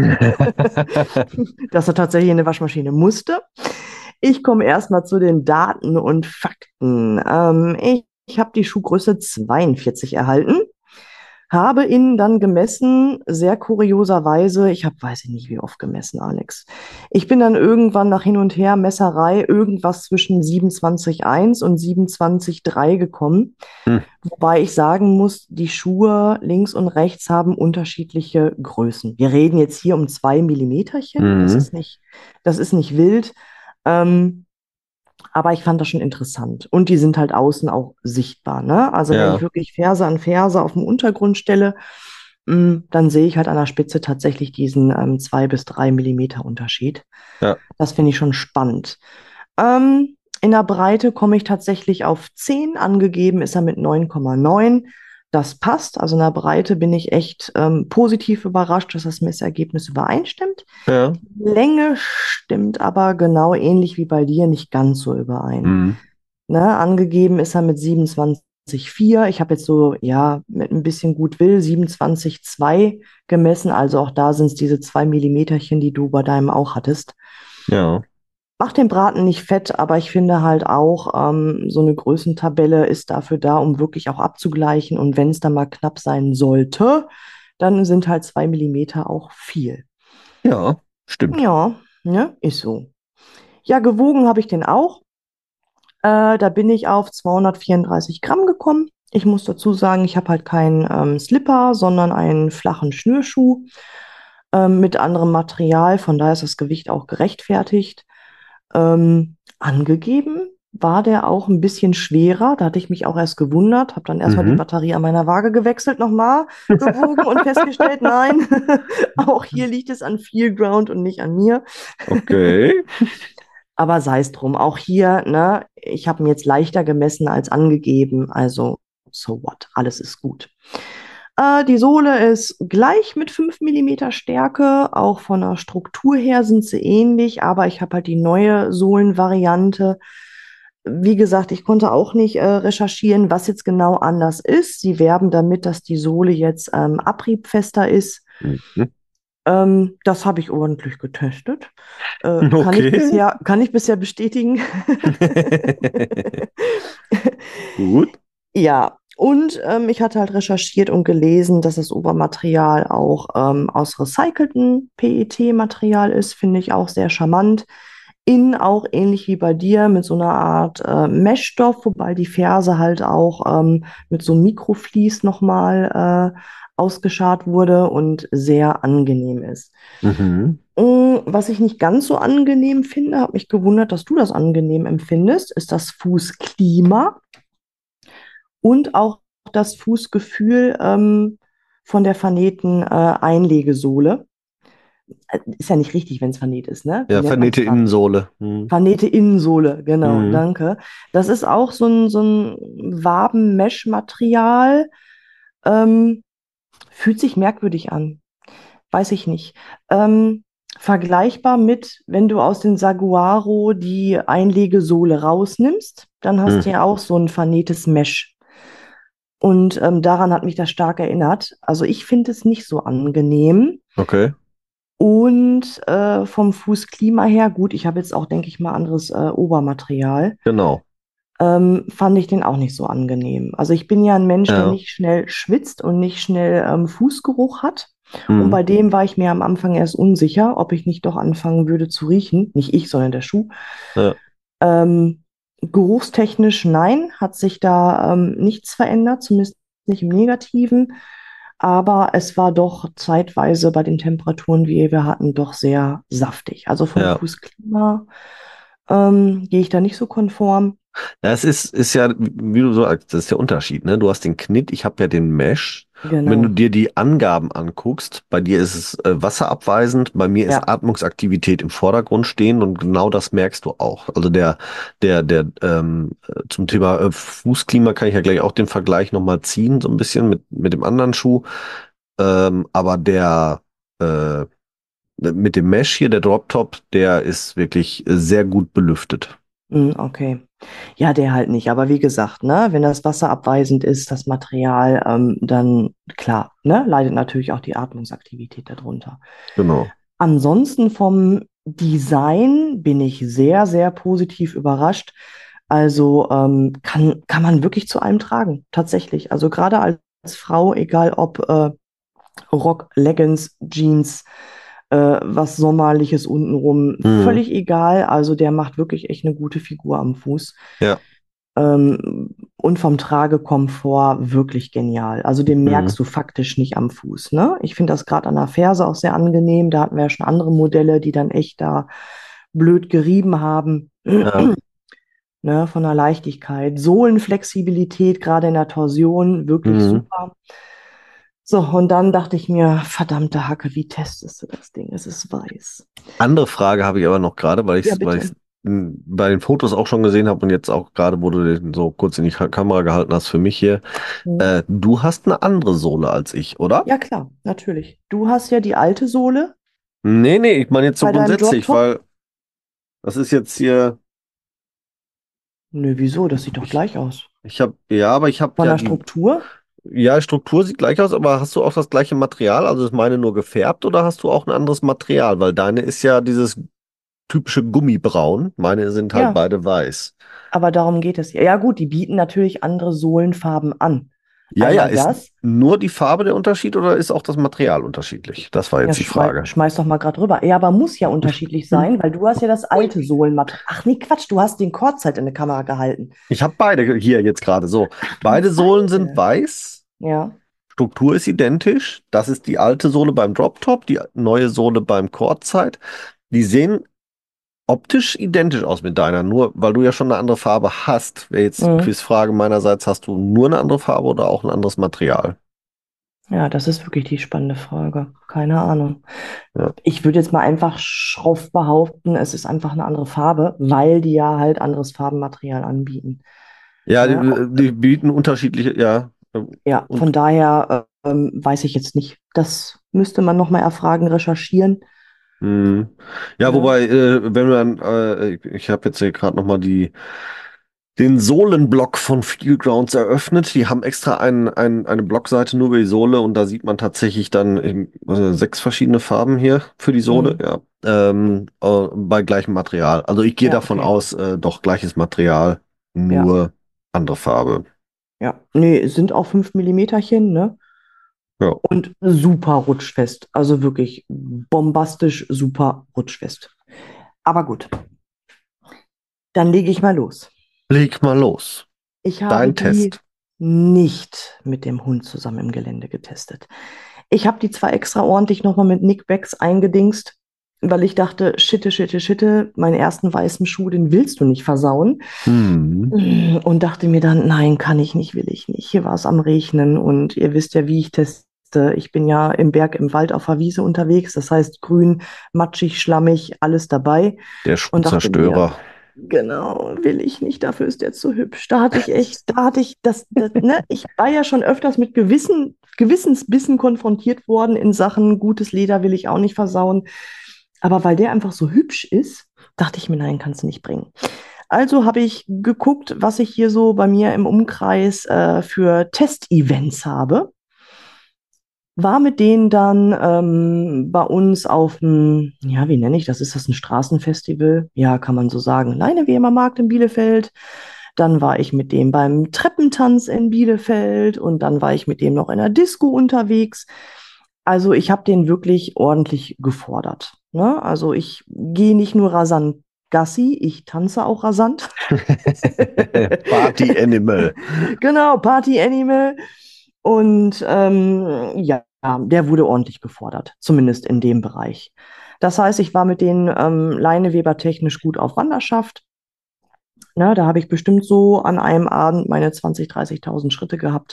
S3: Dass er tatsächlich in eine Waschmaschine musste. Ich komme erstmal zu den Daten und Fakten. Ähm, ich ich habe die Schuhgröße zweiundvierzig erhalten. Habe ihn dann gemessen, sehr kurioserweise. Ich habe, weiß ich nicht, wie oft gemessen, Alex. Ich bin dann irgendwann nach hin und her Messerei irgendwas zwischen siebenundzwanzig Komma eins und siebenundzwanzig Komma drei gekommen.
S2: Hm.
S3: Wobei ich sagen muss, die Schuhe links und rechts haben unterschiedliche Größen. Wir reden jetzt hier um zwei Millimeterchen. Das
S2: Mhm.
S3: ist nicht, das ist nicht wild. Ähm, aber ich fand das schon interessant. Und die sind halt außen auch sichtbar, ne? Also wenn ich
S2: Ja.
S3: wirklich Ferse an Ferse auf dem Untergrund stelle, mh, dann sehe ich halt an der Spitze tatsächlich diesen ähm, zwei bis drei Millimeter Unterschied.
S2: Ja.
S3: Das finde ich schon spannend. Ähm, in der Breite komme ich tatsächlich auf zehn. Angegeben ist er mit neun Komma neun. Das passt. Also in der Breite bin ich echt ähm, positiv überrascht, dass das Messergebnis übereinstimmt.
S2: Ja.
S3: Länge stimmt aber genau ähnlich wie bei dir nicht ganz so überein.
S2: Mhm.
S3: Ne, angegeben ist er mit siebenundzwanzig Komma vier. Ich habe jetzt so, ja, mit ein bisschen Gutwill siebenundzwanzig Komma zwei gemessen. Also auch da sind es diese zwei Millimeterchen, die du bei deinem auch hattest.
S2: Ja.
S3: Macht den Braten nicht fett, aber ich finde halt auch, ähm, so eine Größentabelle ist dafür da, um wirklich auch abzugleichen. Und wenn es dann mal knapp sein sollte, dann sind halt zwei Millimeter auch viel.
S2: Ja. Stimmt.
S3: Ja, ne, ist so. Ja, gewogen habe ich den auch. Äh, da bin ich auf zweihundertvierunddreißig Gramm gekommen. Ich muss dazu sagen, ich habe halt keinen ähm, Slipper, sondern einen flachen Schnürschuh ähm, mit anderem Material. Von daher ist das Gewicht auch gerechtfertigt. Ähm, angegeben war der auch ein bisschen schwerer. Da hatte ich mich auch erst gewundert, habe dann erstmal die
S2: Mhm.
S3: Batterie an meiner Waage gewechselt, nochmal gewogen und festgestellt, nein, auch hier liegt es an Feelground und nicht an mir.
S2: Okay.
S3: Aber sei es drum. Auch hier, ne, ich habe ihn jetzt leichter gemessen als angegeben. Also, so what? Alles ist gut. Äh, die Sohle ist gleich mit fünf Millimeter Stärke. Auch von der Struktur her sind sie ähnlich, aber ich habe halt die neue Sohlenvariante. Wie gesagt, ich konnte auch nicht äh, recherchieren, was jetzt genau anders ist. Sie werben damit, dass die Sohle jetzt ähm, abriebfester ist.
S2: Mhm.
S3: Ähm, das habe ich ordentlich getestet. Äh, kann ich
S2: Okay.
S3: bisher, kann ich bisher bestätigen.
S2: Gut.
S3: Ja, und ähm, ich hatte halt recherchiert und gelesen, dass das Obermaterial auch ähm, aus recyceltem P E T-Material ist. Finde ich auch sehr charmant. Innen auch ähnlich wie bei dir mit so einer Art äh, Meshstoff, wobei die Ferse halt auch ähm, mit so einem Mikroflies nochmal äh, ausgeschart wurde und sehr angenehm ist.
S2: Mhm.
S3: Mm, Was ich nicht ganz so angenehm finde, habe mich gewundert, dass du das angenehm empfindest, ist das Fußklima und auch das Fußgefühl ähm, von der vernähten äh, Einlegesohle. Äh, Ist ja nicht richtig, wenn es vernäht ist, ne? Wie
S2: Ja,
S3: nennt man es
S2: vernähte
S3: dann?
S2: Innensohle. Mhm.
S3: Vernähte Innensohle, genau,
S2: Mhm.
S3: danke. Das ist auch so ein, so ein Waben-Mesh-Material. Ähm, fühlt sich merkwürdig an. Weiß ich nicht. Ähm, vergleichbar mit, wenn du aus den Saguaro die Einlegesohle rausnimmst, dann hast du
S2: Hm.
S3: ja auch so ein vernähtes Mesh. Und ähm, daran hat mich das stark erinnert. Also ich finde es nicht so angenehm.
S2: Okay,
S3: Und äh, vom Fußklima her, gut, ich habe jetzt auch, denke ich mal, anderes äh, Obermaterial,
S2: genau.
S3: ähm, fand ich den auch nicht so angenehm. Also ich bin ja ein Mensch, der
S2: Ja.
S3: nicht schnell schwitzt und nicht schnell ähm, Fußgeruch hat. Und
S2: Hm.
S3: bei dem war ich mir am Anfang erst unsicher, ob ich nicht doch anfangen würde zu riechen. Nicht ich, sondern der Schuh.
S2: Ja.
S3: Ähm, geruchstechnisch nein, hat sich da ähm, nichts verändert, zumindest nicht im Negativen. Aber es war doch zeitweise bei den Temperaturen, wie wir hatten, doch sehr saftig. Also vom
S2: Ja.
S3: Fußklima ähm, gehe ich da nicht so konform.
S2: Ja, es ist, ist ja, wie du so sagst, das ist der Unterschied, ne? Du hast den Knitt, ich habe ja den Mesh. Und wenn du
S3: Genau.
S2: dir die Angaben anguckst, bei dir ist es äh, wasserabweisend, bei mir ist
S3: Ja.
S2: Atmungsaktivität im Vordergrund stehen und genau das merkst du auch. Also der, der, der, ähm, äh, zum Thema äh, Fußklima kann ich ja gleich auch den Vergleich nochmal ziehen, so ein bisschen mit, mit dem anderen Schuh. Ähm, aber der, äh, mit dem Mesh hier, der Drop Top, der ist wirklich äh, sehr gut belüftet.
S3: Mm, okay. Ja, der halt nicht. Aber wie gesagt, ne, wenn das wasserabweisend ist, das Material, ähm, dann klar, ne, leidet natürlich auch die Atmungsaktivität darunter.
S2: Genau.
S3: Ansonsten vom Design bin ich sehr, sehr positiv überrascht. Also ähm, kann, kann man wirklich zu allem tragen, tatsächlich. Also gerade als Frau, egal ob äh, Rock, Leggings, Jeans, äh, was Sommerliches untenrum,
S2: Mhm.
S3: völlig egal. Also der macht wirklich echt eine gute Figur am Fuß.
S2: Ja.
S3: Ähm, und vom Tragekomfort wirklich genial. Also den
S2: Mhm.
S3: merkst du faktisch nicht am Fuß, ne? Ich finde das gerade an der Ferse auch sehr angenehm. Da hatten wir ja schon andere Modelle, die dann echt da blöd gerieben haben,
S2: Ja.
S3: ne? Von der Leichtigkeit. Sohlenflexibilität, gerade in der Torsion, wirklich
S2: Mhm.
S3: super. So, und dann dachte ich mir, verdammte Hacke, wie testest du das Ding? Es ist weiß.
S2: Andere Frage habe ich aber noch gerade, weil ich
S3: Ja,
S2: es weil
S3: bitte.
S2: ich's, m, bei den Fotos auch schon gesehen habe und jetzt auch gerade, wo du den so kurz in die Ka- Kamera gehalten hast für mich hier.
S3: Hm.
S2: Äh, du hast eine andere Sohle als ich, oder?
S3: Ja, klar, natürlich. Du hast ja die alte Sohle
S2: Nee, nee, ich meine jetzt so
S3: bei deinem
S2: grundsätzlich,
S3: Drop-Top.
S2: weil das ist jetzt hier,
S3: Nö, wieso? Das sieht doch
S2: ich,
S3: gleich aus.
S2: ich habe, ja, aber ich habe
S3: Von
S2: ja
S3: der
S2: die,
S3: Struktur?
S2: ja, Struktur sieht gleich aus, aber hast du auch das gleiche Material? Also ist meine nur gefärbt oder hast du auch ein anderes Material? Weil deine ist ja dieses typische Gummibraun, meine sind halt
S3: Ja,
S2: beide weiß.
S3: aber darum geht es ja. Ja, gut, die bieten natürlich andere Sohlenfarben an.
S2: Ja, ja,
S3: Einmal
S2: ist
S3: das.
S2: nur die Farbe der Unterschied oder ist auch das Material unterschiedlich? Das war
S3: Ja,
S2: jetzt die
S3: schmeiß,
S2: Frage.
S3: schmeiß doch mal gerade rüber. Ja, aber muss ja unterschiedlich
S2: Hm.
S3: sein, weil du hast ja das
S2: Ui.
S3: alte Sohlenmaterial. Ach nee, Quatsch, du hast den Kurzzeit in die Kamera gehalten.
S2: Ich habe beide hier jetzt gerade so.
S3: Du
S2: Beide Sohlen sind
S3: beide.
S2: weiß,
S3: Ja.
S2: Struktur ist identisch. Das ist die alte Sohle beim Drop Top, die neue Sohle beim Courtside. Die sehen optisch identisch aus mit deiner, nur weil du ja schon eine andere Farbe hast. Wäre jetzt die
S3: Mhm.
S2: Quizfrage meinerseits, hast du nur eine andere Farbe oder auch ein anderes Material?
S3: Ja, das ist wirklich die spannende Frage. Keine Ahnung.
S2: Ja,
S3: Ich würde jetzt mal einfach schroff behaupten, es ist einfach eine andere Farbe, weil die ja halt anderes Farbenmaterial anbieten.
S2: ja,
S3: Ne?
S2: die, die bieten unterschiedliche, ja.
S3: Ja, von
S2: Und
S3: daher ähm, weiß ich jetzt nicht. Das müsste man nochmal erfragen, recherchieren.
S2: hm. Ja,
S3: Ne?
S2: wobei, äh, wenn wir dann, äh, ich, ich habe jetzt hier gerade nochmal die, den Sohlenblock von Fieldgrounds eröffnet. Die haben extra ein, ein, eine Blockseite nur über die Sohle und da sieht man tatsächlich dann ähm, äh, sechs verschiedene Farben hier für die Sohle,
S3: Mhm.
S2: ja, ähm, äh, bei gleichem Material. Also ich gehe
S3: Ja,
S2: davon
S3: okay.
S2: aus, äh, doch gleiches Material,
S3: Ja,
S2: nur andere Farbe.
S3: ja. Nee, es sind auch fünf Millimeterchen, ne?
S2: Ja,
S3: Und super rutschfest. Also wirklich bombastisch super rutschfest. Aber gut, dann lege ich mal los.
S2: leg mal los.
S3: Ich habe
S2: Dein
S3: die
S2: Test.
S3: nicht mit dem Hund zusammen im Gelände getestet. Ich habe die zwar extra ordentlich nochmal mit Nick Becks eingedingst, weil ich dachte, schitte, schitte, schitte, meinen ersten weißen Schuh, den willst du nicht versauen.
S2: Hm.
S3: Und dachte mir dann, nein, kann ich nicht, will ich nicht. Hier war es am Regnen und ihr wisst ja, wie ich teste. Ich bin ja im Berg, im Wald auf der Wiese unterwegs, das heißt grün, matschig, schlammig, alles dabei.
S2: Der
S3: Und dachte mir,
S2: Schuhzerstörer.
S3: genau, will ich nicht, dafür ist der zu hübsch. Da hatte ich echt, da hatte ich das, das ne, ich war ja schon öfters mit Gewissen, Gewissensbissen konfrontiert worden in Sachen gutes Leder will ich auch nicht versauen. Aber weil der einfach so hübsch ist, dachte ich mir, nein, kannst du nicht bringen. Also habe ich geguckt, was ich hier so bei mir im Umkreis äh, für Testevents habe. War mit denen dann ähm, bei uns auf dem, ja, wie nenne ich das? Ist das ein Straßenfestival? Ja, kann man so sagen. Leineweber Markt in Bielefeld. Dann war ich mit dem beim Treppentanz in Bielefeld und dann war ich mit dem noch in der Disco unterwegs. Also ich habe den wirklich ordentlich gefordert. Ne? Also ich gehe nicht nur rasant Gassi, ich tanze auch rasant.
S2: Party Animal.
S3: Genau, Party Animal. Und ähm, ja, der wurde ordentlich gefordert, zumindest in dem Bereich. Das heißt, ich war mit den ähm, Leineweber technisch gut auf Wanderschaft. Ne, da habe ich bestimmt so an einem Abend meine zwanzigtausend, dreißigtausend Schritte gehabt.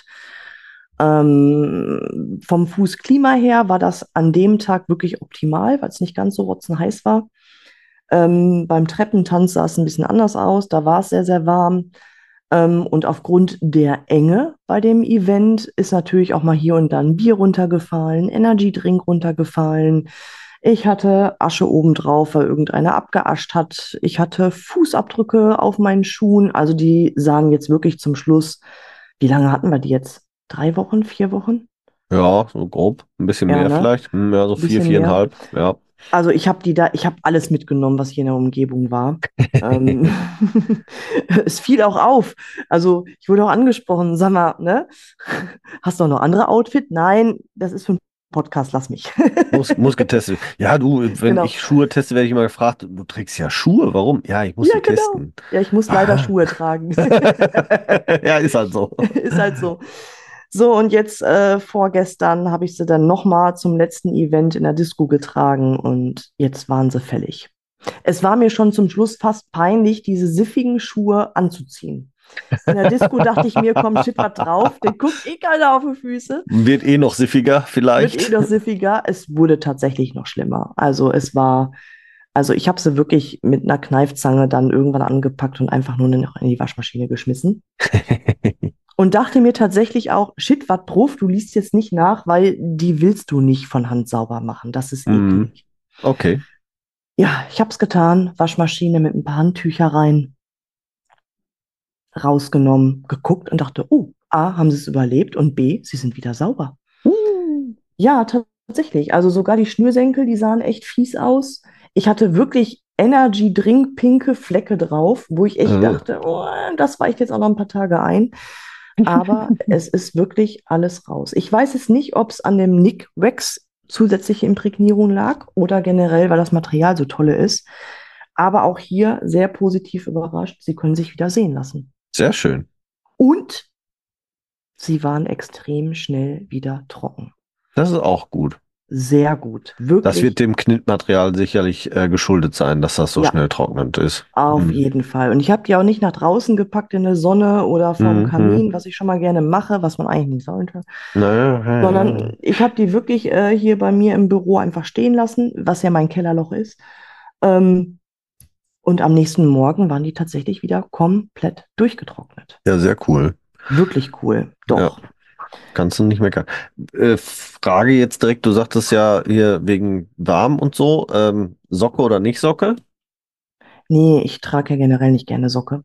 S3: Ähm, vom Fußklima her war das an dem Tag wirklich optimal, weil es nicht ganz so rotzenheiß war. Ähm, beim Treppentanz sah es ein bisschen anders aus. Da war es sehr, sehr warm. Ähm, und aufgrund der Enge bei dem Event ist natürlich auch mal hier und da ein Bier runtergefallen, Energy-Drink runtergefallen. Ich hatte Asche obendrauf, weil irgendeiner abgeascht hat. Ich hatte Fußabdrücke auf meinen Schuhen. Also die sahen jetzt wirklich zum Schluss, wie lange hatten wir die jetzt? Drei Wochen, vier Wochen?
S2: Ja, so grob. Ein bisschen
S3: Ja,
S2: mehr
S3: ne?
S2: vielleicht. Hm, ja, so
S3: Ein
S2: vier,
S3: bisschen mehr.
S2: viereinhalb. Ja.
S3: Also ich habe die da, ich habe alles mitgenommen, was hier in der Umgebung war. Ähm, es fiel auch auf. Also ich wurde auch angesprochen, sag mal, ne? Hast du noch andere Outfit? Nein, das ist für einen Podcast, lass mich.
S2: Muss, muss getestet. Ja, du, wenn
S3: Genau.
S2: ich Schuhe teste, werde ich immer gefragt, du trägst ja Schuhe, warum? Ja, ich muss
S3: Ja,
S2: sie
S3: genau.
S2: testen.
S3: Ja, ich muss leider
S2: Ah.
S3: Schuhe tragen.
S2: Ja, ist halt so.
S3: Ist halt so. So, und jetzt äh, vorgestern habe ich sie dann nochmal zum letzten Event in der Disco getragen und jetzt waren sie fällig. Es war mir schon zum Schluss fast peinlich, diese siffigen Schuhe anzuziehen. In der Disco dachte ich mir, komm, shit, was drauf, den guckt eh keiner auf die Füße.
S2: Wird eh noch siffiger,
S3: Wird eh
S2: vielleicht.
S3: noch siffiger. Es wurde tatsächlich noch schlimmer. Also es war, also ich habe sie wirklich mit einer Kneifzange dann irgendwann angepackt und einfach nur noch in die Waschmaschine geschmissen. Und dachte mir tatsächlich auch, shit, was drauf, du liest jetzt nicht nach, weil die willst du nicht von Hand sauber machen. Das ist
S2: Mhm.
S3: eklig.
S2: Okay.
S3: Ja, ich habe es getan. Waschmaschine mit ein paar Handtücher rein, rausgenommen, geguckt und dachte, oh, A, haben sie es überlebt und B, sie sind wieder sauber. Ja, ta- tatsächlich. Also sogar die Schnürsenkel, die sahen echt fies aus. Ich hatte wirklich Energy Drink pinke Flecke drauf, wo ich echt
S2: Äh.
S3: dachte, oh, das weicht jetzt auch noch ein paar Tage ein. Aber es ist wirklich alles raus. Ich weiß es nicht, ob es an dem Nick Wax zusätzliche Imprägnierung lag oder generell, weil das Material so tolle ist. Aber auch hier sehr positiv überrascht. Sie können sich wieder sehen lassen.
S2: Sehr schön.
S3: Und sie waren extrem schnell wieder trocken.
S2: Das ist auch gut.
S3: Sehr gut.
S2: Das
S3: Wirklich.
S2: wird dem Knittmaterial sicherlich äh, geschuldet sein, dass das so
S3: Ja.
S2: schnell trocknend ist.
S3: Auf
S2: Mhm.
S3: jeden Fall. Und ich habe die auch nicht nach draußen gepackt in der Sonne oder vorm
S2: Mhm.
S3: Kamin, was ich schon mal gerne mache, was man eigentlich nicht sollte.
S2: Naja,
S3: Sondern ich habe die wirklich äh, hier bei mir im Büro einfach stehen lassen, was ja mein Kellerloch ist. Ähm, und am nächsten Morgen waren die tatsächlich wieder komplett durchgetrocknet.
S2: ja, sehr cool.
S3: Wirklich cool. Doch.
S2: Ja. Kannst du nicht meckern. Äh, Frage jetzt direkt, du sagtest ja hier wegen warm und so, ähm, Socke oder nicht Socke?
S3: Nee, ich trage ja generell nicht gerne Socke.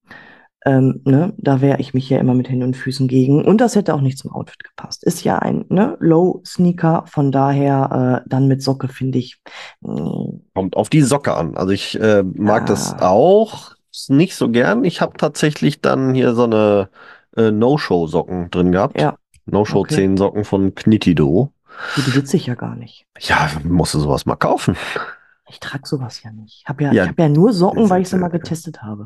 S3: Ähm, ne, da wehre ich mich ja immer mit Händen und Füßen gegen. Und das hätte auch nicht zum Outfit gepasst. Ist ja ein ne, Low-Sneaker, von daher äh, dann mit Socke finde ich. mh,
S2: Kommt auf die Socke an. Also ich äh, mag das
S3: ja,
S2: auch nicht so gern. Ich habe tatsächlich dann hier so eine äh, No-Show-Socken drin gehabt.
S3: ja,
S2: No-Show
S3: okay.
S2: zehn Socken von Knittido.
S3: Die besitze ich ja gar nicht.
S2: Ja, musst du sowas mal kaufen.
S3: Ich trage sowas ja nicht. Ich habe ja, ich
S2: Ja,
S3: hab ja nur Socken, weil ich sie
S2: äh,
S3: mal getestet habe.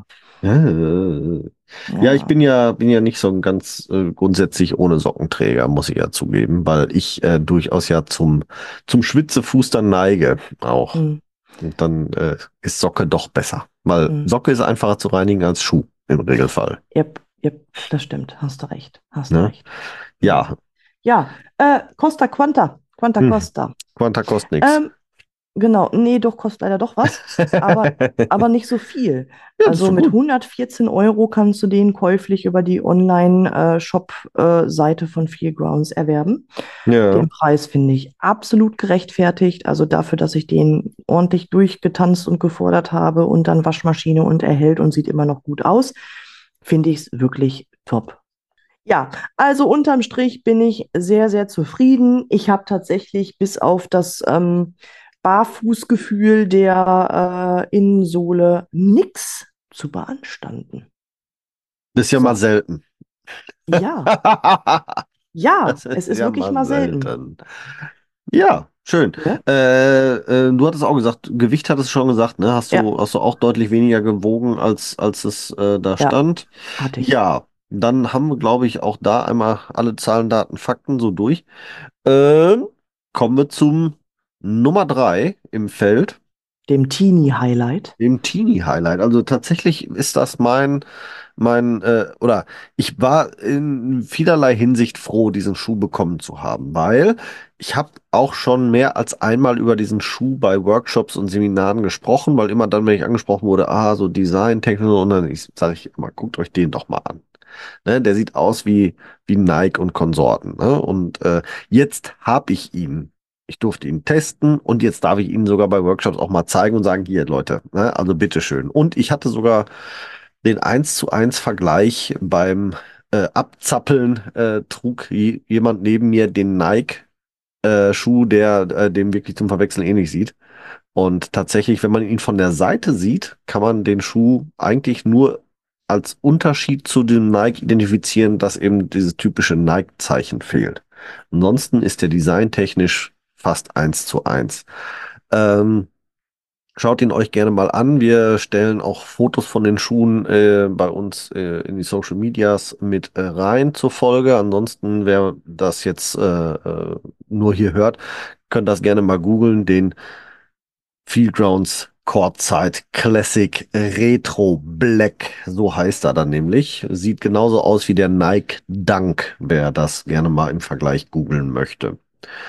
S2: äh, ja, ich
S3: Ja,
S2: bin ja, bin ja nicht so ein ganz äh, grundsätzlich ohne Sockenträger, muss ich ja zugeben, weil ich äh, durchaus ja zum, zum Schwitzefuß dann neige auch.
S3: hm,
S2: Und dann äh, ist Socke doch besser. Weil
S3: hm.
S2: Socke ist einfacher zu reinigen als Schuh im Regelfall.
S3: Yep, yep, das stimmt. Hast du recht. Hast du
S2: Ne?
S3: recht.
S2: Ja,
S3: Ja, äh, Costa Quanta. Quanta
S2: hm.
S3: Costa.
S2: Quanta kostet nix.
S3: Ähm, Genau, nee, doch, kostet leider doch was, aber, aber nicht so viel.
S2: Ja, das ist
S3: Also
S2: schon
S3: mit
S2: gut.
S3: hundertvierzehn Euro kannst du den käuflich über die Online-Shop-Seite von Feelgrounds erwerben.
S2: Ja.
S3: Den Preis finde ich absolut gerechtfertigt. Also dafür, dass ich den ordentlich durchgetanzt und gefordert habe und dann Waschmaschine und erhält und sieht immer noch gut aus, finde ich es wirklich top. Ja, also unterm Strich bin ich sehr, sehr zufrieden. Ich habe tatsächlich bis auf das ähm, Barfußgefühl der äh, Innensohle nichts zu beanstanden.
S2: Das ist ja mal
S3: So,
S2: selten.
S3: ja, ja,
S2: Das ist
S3: es ist
S2: ja
S3: wirklich
S2: mal
S3: mal selten.
S2: selten. Ja, schön.
S3: Ne?
S2: Äh, äh, du hattest auch gesagt, Gewicht hattest du schon gesagt, ne? Hast
S3: Ja,
S2: du, hast du auch deutlich weniger gewogen, als, als es äh, da
S3: ja,
S2: stand?
S3: hatte ich.
S2: Ja, dann haben wir, glaube ich, auch da einmal alle Zahlen, Daten, Fakten so durch. Ähm, kommen wir zum Nummer drei im Feld.
S3: Dem Teenie-Highlight.
S2: Dem Teenie-Highlight. Also tatsächlich ist das mein, mein, äh, oder ich war in vielerlei Hinsicht froh, diesen Schuh bekommen zu haben, weil ich habe auch schon mehr als einmal über diesen Schuh bei Workshops und Seminaren gesprochen, weil immer dann, wenn ich angesprochen wurde, ah, so Design, Technologie, und dann sage ich immer, guckt euch den doch mal an. Ne, der sieht aus wie, wie Nike und Konsorten. Ne? Und äh, jetzt habe ich ihn. Ich durfte ihn testen und jetzt darf ich ihn sogar bei Workshops auch mal zeigen und sagen, hier Leute, ne? Also bitteschön. Und ich hatte sogar den eins zu eins Vergleich beim äh, Abzappeln, äh, trug je- jemand neben mir den Nike äh, Schuh, der äh, dem wirklich zum Verwechseln ähnlich sieht. Und tatsächlich, wenn man ihn von der Seite sieht, kann man den Schuh eigentlich nur als Unterschied zu dem Nike identifizieren, dass eben dieses typische Nike-Zeichen fehlt. Ansonsten ist der designtechnisch fast eins zu eins. Ähm, Schaut ihn euch gerne mal an. Wir stellen auch Fotos von den Schuhen äh, bei uns äh, in die Social Medias mit äh, rein zur Folge. Ansonsten, wer das jetzt äh, äh, nur hier hört, könnt das gerne mal googeln. Den Fieldgrounds Courtside Classic Retro Black, so heißt er dann nämlich. Sieht genauso aus wie der Nike Dunk, wer das gerne mal im Vergleich googeln möchte.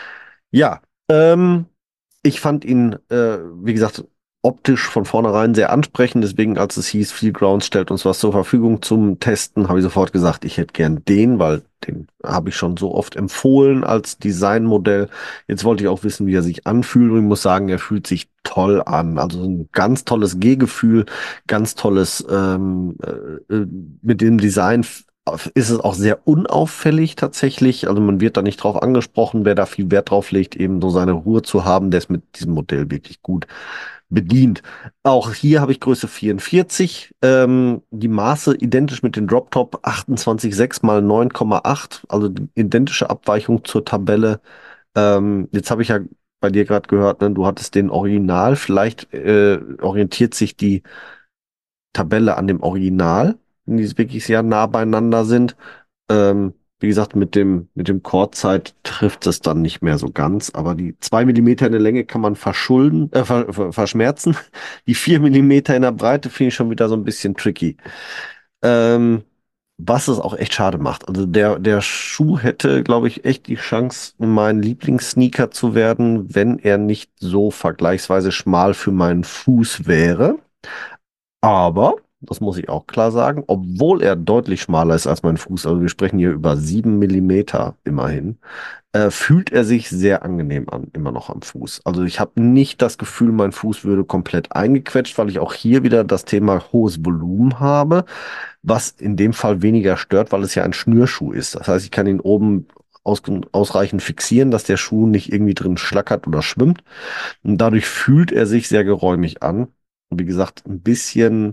S2: Ja, ähm, ich fand ihn, äh, wie gesagt, optisch von vornherein sehr ansprechend. Deswegen, als es hieß, Fieldgrounds stellt uns was zur Verfügung zum Testen, habe ich sofort gesagt, ich hätte gern den, weil den habe ich schon so oft empfohlen als Designmodell. Jetzt wollte ich auch wissen, wie er sich anfühlt. Und ich muss sagen, er fühlt sich toll an. Also so ein ganz tolles Gehgefühl, ganz tolles ähm, äh, äh, mit dem Design ist es auch sehr unauffällig tatsächlich. Also man wird da nicht drauf angesprochen, wer da viel Wert drauf legt, eben so seine Ruhe zu haben, der ist mit diesem Modell wirklich gut bedient. Auch hier habe ich Größe vierundvierzig, ähm, die Maße identisch mit dem Drop Top achtundzwanzig Komma sechs mal neun Komma acht, also die identische Abweichung zur Tabelle. Ähm, jetzt habe ich ja bei dir gerade gehört, ne, du hattest den Original, vielleicht äh, orientiert sich die Tabelle an dem Original, wenn die wirklich sehr nah beieinander sind. Ähm, wie gesagt, mit dem, mit dem Chordzeit trifft es dann nicht mehr so ganz, aber die zwei Millimeter in der Länge kann man verschulden, äh, ver, ver, verschmerzen. Die vier Millimeter in der Breite finde ich schon wieder so ein bisschen tricky. Ähm, Was es auch echt schade macht. Also der, der Schuh hätte, glaube ich, echt die Chance, mein Lieblingssneaker zu werden, wenn er nicht so vergleichsweise schmal für meinen Fuß wäre. Aber, das muss ich auch klar sagen, obwohl er deutlich schmaler ist als mein Fuß, also wir sprechen hier über sieben Millimeter immerhin, äh, fühlt er sich sehr angenehm an, immer noch am Fuß. Also ich habe nicht das Gefühl, mein Fuß würde komplett eingequetscht, weil ich auch hier wieder das Thema hohes Volumen habe, was in dem Fall weniger stört, weil es ja ein Schnürschuh ist. Das heißt, ich kann ihn oben aus, ausreichend fixieren, dass der Schuh nicht irgendwie drin schlackert oder schwimmt. Und dadurch fühlt er sich sehr geräumig an. Und wie gesagt, ein bisschen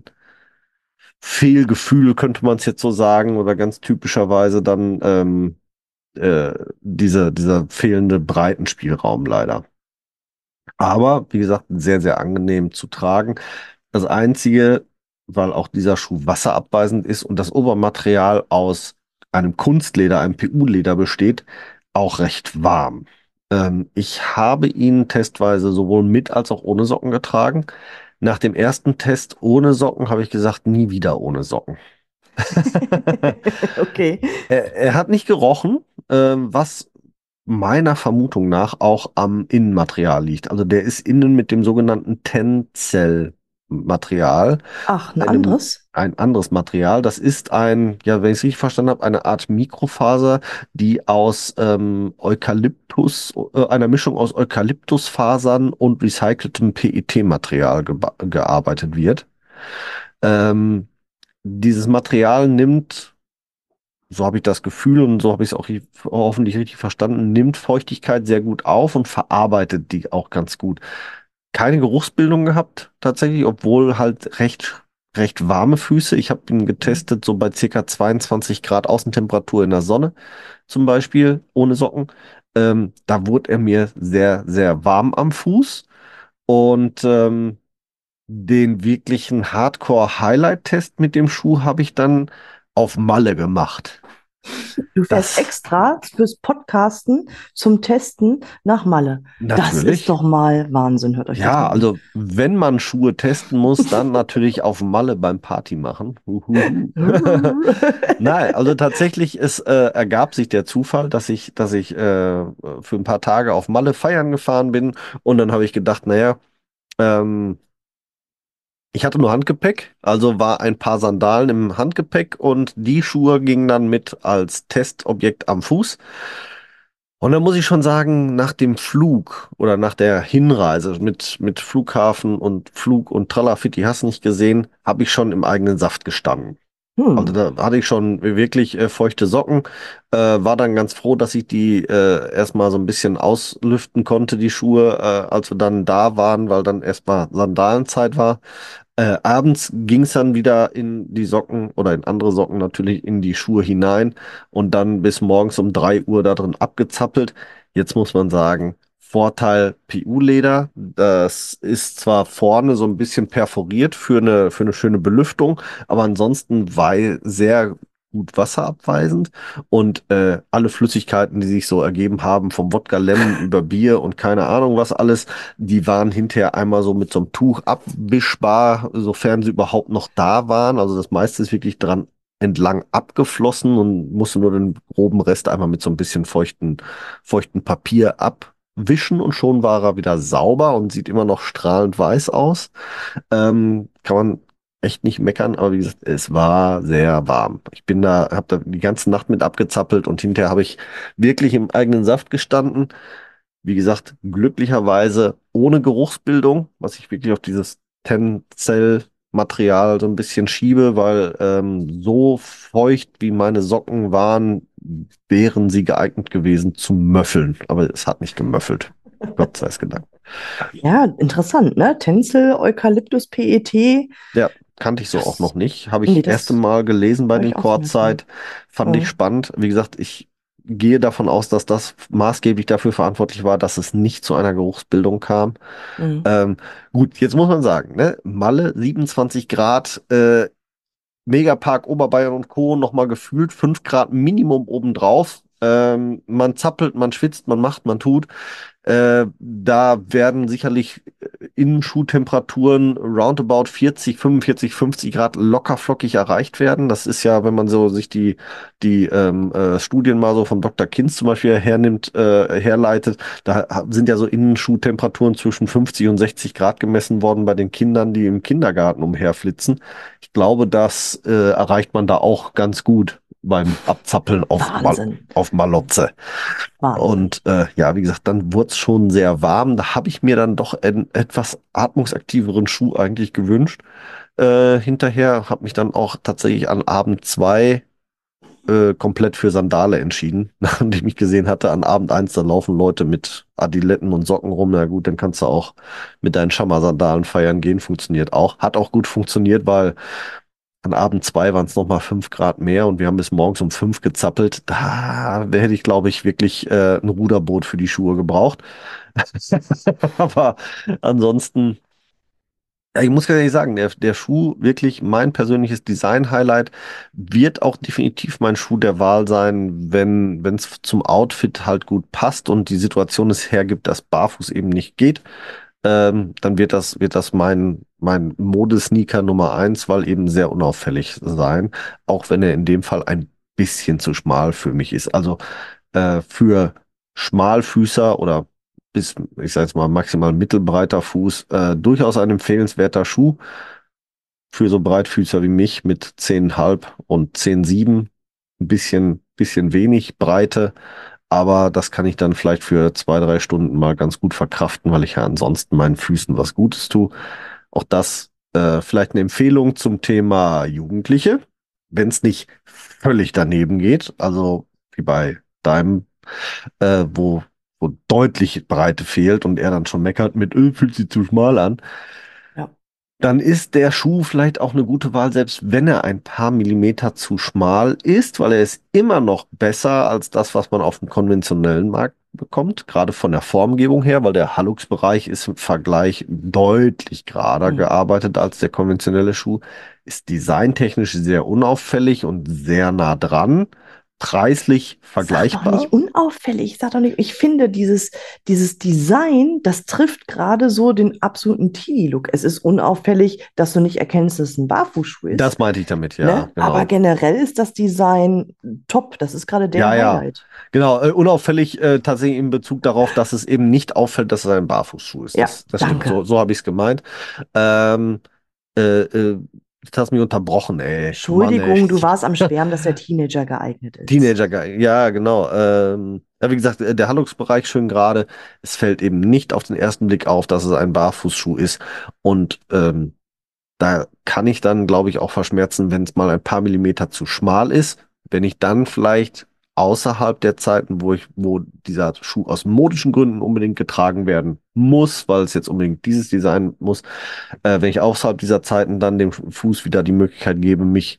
S2: Fehlgefühl könnte man es jetzt so sagen, oder ganz typischerweise dann ähm, äh, diese, dieser fehlende Breitenspielraum leider. Aber wie gesagt, sehr, sehr angenehm zu tragen. Das Einzige, weil auch dieser Schuh wasserabweisend ist und das Obermaterial aus einem Kunstleder, einem P U-Leder besteht, auch recht warm. Ähm, ich habe ihn testweise sowohl mit als auch ohne Socken getragen. Nach dem ersten Test ohne Socken habe ich gesagt, nie wieder ohne Socken.
S3: Okay.
S2: Er, er hat nicht gerochen, ähm, was meiner Vermutung nach auch am Innenmaterial liegt. Also der ist innen mit dem sogenannten Tencel-Material,
S3: Ach, ein
S2: einem
S3: anderes?
S2: ein anderes Material. Das ist ein, ja, wenn ich es richtig verstanden habe, eine Art Mikrofaser, die aus ähm, Eukalyptus, äh, einer Mischung aus Eukalyptusfasern und recyceltem P E T-Material gearbeitet wird. Ähm, Dieses Material nimmt, so habe ich das Gefühl und so habe ich es auch ri- hoffentlich richtig verstanden, nimmt Feuchtigkeit sehr gut auf und verarbeitet die auch ganz gut. Keine Geruchsbildung gehabt, tatsächlich, obwohl halt recht, recht warme Füße. Ich habe ihn getestet, so bei circa zweiundzwanzig Grad Außentemperatur in der Sonne, zum Beispiel, ohne Socken. Ähm, da wurde er mir sehr, sehr warm am Fuß. Und ähm, den wirklichen Hardcore-Highlight-Test mit dem Schuh habe ich dann auf Malle gemacht.
S3: Du fährst
S2: Das
S3: extra fürs Podcasten zum Testen nach Malle. Das ist
S2: natürlich.
S3: doch mal Wahnsinn. Hört euch das
S2: Ja,
S3: mal an.
S2: also wenn man Schuhe testen muss, dann natürlich auf Malle beim Party machen. Huhuhu. Nein, also tatsächlich, es äh, ergab sich der Zufall, dass ich, dass ich äh, für ein paar Tage auf Malle feiern gefahren bin und dann habe ich gedacht, naja, ähm, ich hatte nur Handgepäck, also war ein paar Sandalen im Handgepäck und die Schuhe gingen dann mit als Testobjekt am Fuß. Und da muss ich schon sagen, nach dem Flug oder nach der Hinreise mit, mit Flughafen und Flug und Tralafitti, hast nicht gesehen, habe ich schon im eigenen Saft gestanden. Also
S3: Hm.
S2: da hatte ich schon wirklich äh, feuchte Socken, äh, war dann ganz froh, dass ich die äh, erstmal so ein bisschen auslüften konnte, die Schuhe, äh, als wir dann da waren, weil dann erstmal Sandalenzeit war. Äh, abends ging es dann wieder in die Socken oder in andere Socken natürlich in die Schuhe hinein und dann bis morgens um drei Uhr da drin abgezappelt. Jetzt muss man sagen, Vorteil P U-Leder, das ist zwar vorne so ein bisschen perforiert für eine, für eine schöne Belüftung, aber ansonsten weil sehr gut wasserabweisend und äh, alle Flüssigkeiten, die sich so ergeben haben, vom Wodka Lemon über Bier und keine Ahnung was alles, die waren hinterher einmal so mit so einem Tuch abwischbar, sofern sie überhaupt noch da waren. Also das meiste ist wirklich dran entlang abgeflossen und musste nur den groben Rest einmal mit so ein bisschen feuchten, feuchten Papier abwischen und schon war er wieder sauber und sieht immer noch strahlend weiß aus. Ähm, kann man echt nicht meckern, aber wie gesagt, es war sehr warm. Ich bin da, habe da die ganze Nacht mit abgezappelt und hinterher habe ich wirklich im eigenen Saft gestanden. Wie gesagt, glücklicherweise ohne Geruchsbildung, was ich wirklich auf dieses Tencel-Material so ein bisschen schiebe, weil ähm, so feucht wie meine Socken waren, wären sie geeignet gewesen zum Möffeln. Aber es hat nicht gemöffelt. Gott sei es gedankt.
S3: Ja, interessant, ne? Tencel, Eukalyptus, P E T.
S2: Ja, kannte ich so auch
S3: Das,
S2: noch nicht. Habe
S3: nee,
S2: ich erste
S3: das
S2: Mal gelesen bei
S3: höre
S2: den
S3: ich auch zum ersten Mal.
S2: Kurzzeit. Fand ich
S3: Hm.
S2: spannend. Wie gesagt, ich gehe davon aus, dass das maßgeblich dafür verantwortlich war, dass es nicht zu einer Geruchsbildung kam.
S3: Hm.
S2: Ähm, gut, jetzt muss man sagen, ne, Malle, siebenundzwanzig Grad, äh, Megapark Oberbayern und Co. nochmal gefühlt fünf Grad Minimum obendrauf. Ähm, man zappelt, man schwitzt, man macht, man tut. Äh, da werden sicherlich äh, Innenschuhtemperaturen roundabout vierzig, fünfundvierzig, fünfzig Grad locker flockig erreicht werden. Das ist ja, wenn man so sich die, die ähm, äh, Studien mal so vom Doktor Kinz zum Beispiel hernimmt, äh, herleitet, da ha- sind ja so Innenschuhtemperaturen zwischen fünfzig und sechzig Grad gemessen worden bei den Kindern, die im Kindergarten umherflitzen. Ich glaube, das äh, erreicht man da auch ganz gut beim Abzappeln auf Mal
S3: Wahnsinn.
S2: auf Malotze.
S3: Wahnsinn.
S2: Und äh, ja, wie gesagt, dann wurde es schon sehr warm. Da habe ich mir dann doch einen etwas atmungsaktiveren Schuh eigentlich gewünscht. Äh, hinterher habe mich dann auch tatsächlich an Abend zwei äh, komplett für Sandale entschieden, nachdem ich gesehen hatte, an Abend eins, da laufen Leute mit Adiletten und Socken rum. Na gut, dann kannst du auch mit deinen Schammer-Sandalen feiern gehen. Funktioniert auch. Hat auch gut funktioniert, weil an Abend zwei waren es nochmal fünf Grad mehr und wir haben bis morgens um fünf gezappelt. Da hätte ich, glaube ich, wirklich äh, ein Ruderboot für die Schuhe gebraucht. Aber ansonsten, ja, ich muss ganz ehrlich sagen, der, der Schuh, wirklich mein persönliches Design-Highlight, wird auch definitiv mein Schuh der Wahl sein, wenn wenn es zum Outfit halt gut passt und die Situation es hergibt, dass Barfuß eben nicht geht. Ähm, dann wird das, wird das mein, mein Modesneaker Nummer eins, weil eben sehr unauffällig sein, auch wenn er in dem Fall ein bisschen zu schmal für mich ist. Also äh, für Schmalfüßer oder bis, ich sage jetzt mal, maximal mittelbreiter Fuß, äh, durchaus ein empfehlenswerter Schuh für so Breitfüßer wie mich mit zehn Komma fünf und zehn Komma sieben. Ein bisschen, bisschen wenig Breite, aber das kann ich dann vielleicht für zwei, drei Stunden mal ganz gut verkraften, weil ich ja ansonsten meinen Füßen was Gutes tue. Auch das äh, vielleicht eine Empfehlung zum Thema Jugendliche, wenn es nicht völlig daneben geht, also wie bei deinem, äh, wo, wo deutlich Breite fehlt und er dann schon meckert mit, öh, fühlt sich zu schmal an,
S3: Ja.
S2: dann ist der Schuh vielleicht auch eine gute Wahl, selbst wenn er ein paar Millimeter zu schmal ist, weil er ist immer noch besser als das, was man auf dem konventionellen Markt bekommt, gerade von der Formgebung her, weil der Hallux-Bereich ist im Vergleich deutlich gerader
S3: Hm.
S2: gearbeitet als der konventionelle Schuh, ist designtechnisch sehr unauffällig und sehr nah dran, preislich
S3: Sag doch
S2: vergleichbar.
S3: nicht unauffällig, sag doch nicht, ich finde dieses, dieses Design, das trifft gerade so den absoluten Teenie-Look. Es ist unauffällig, dass du nicht erkennst, dass es ein Barfußschuh ist.
S2: Das meinte ich damit, ja,
S3: Ne? Aber
S2: genau.
S3: generell ist das Design top. Das ist gerade der
S2: Ja, ja.
S3: Highlight.
S2: Genau, äh, unauffällig äh, tatsächlich in Bezug darauf, dass es eben nicht auffällt, dass es ein Barfußschuh ist.
S3: Ja,
S2: Das, das stimmt,
S3: danke.
S2: so, so habe ich es gemeint. Ähm, äh, äh, Jetzt hast du mich unterbrochen, ey. Mann, ey.
S3: Entschuldigung, du warst am Schwärmen, dass der Teenager geeignet ist.
S2: Teenager, geil. Ja, genau. Ähm, ja, wie gesagt, äh, der Handlungsbereich schön gerade. Es fällt eben nicht auf den ersten Blick auf, dass es ein Barfußschuh ist. Und ähm, da kann ich dann, glaube ich, auch verschmerzen, wenn es mal ein paar Millimeter zu schmal ist. Wenn ich dann vielleicht außerhalb der Zeiten, wo ich, wo dieser Schuh aus modischen Gründen unbedingt getragen werden muss, weil es jetzt unbedingt dieses Design muss, äh, wenn ich außerhalb dieser Zeiten dann dem Fuß wieder die Möglichkeit gebe, mich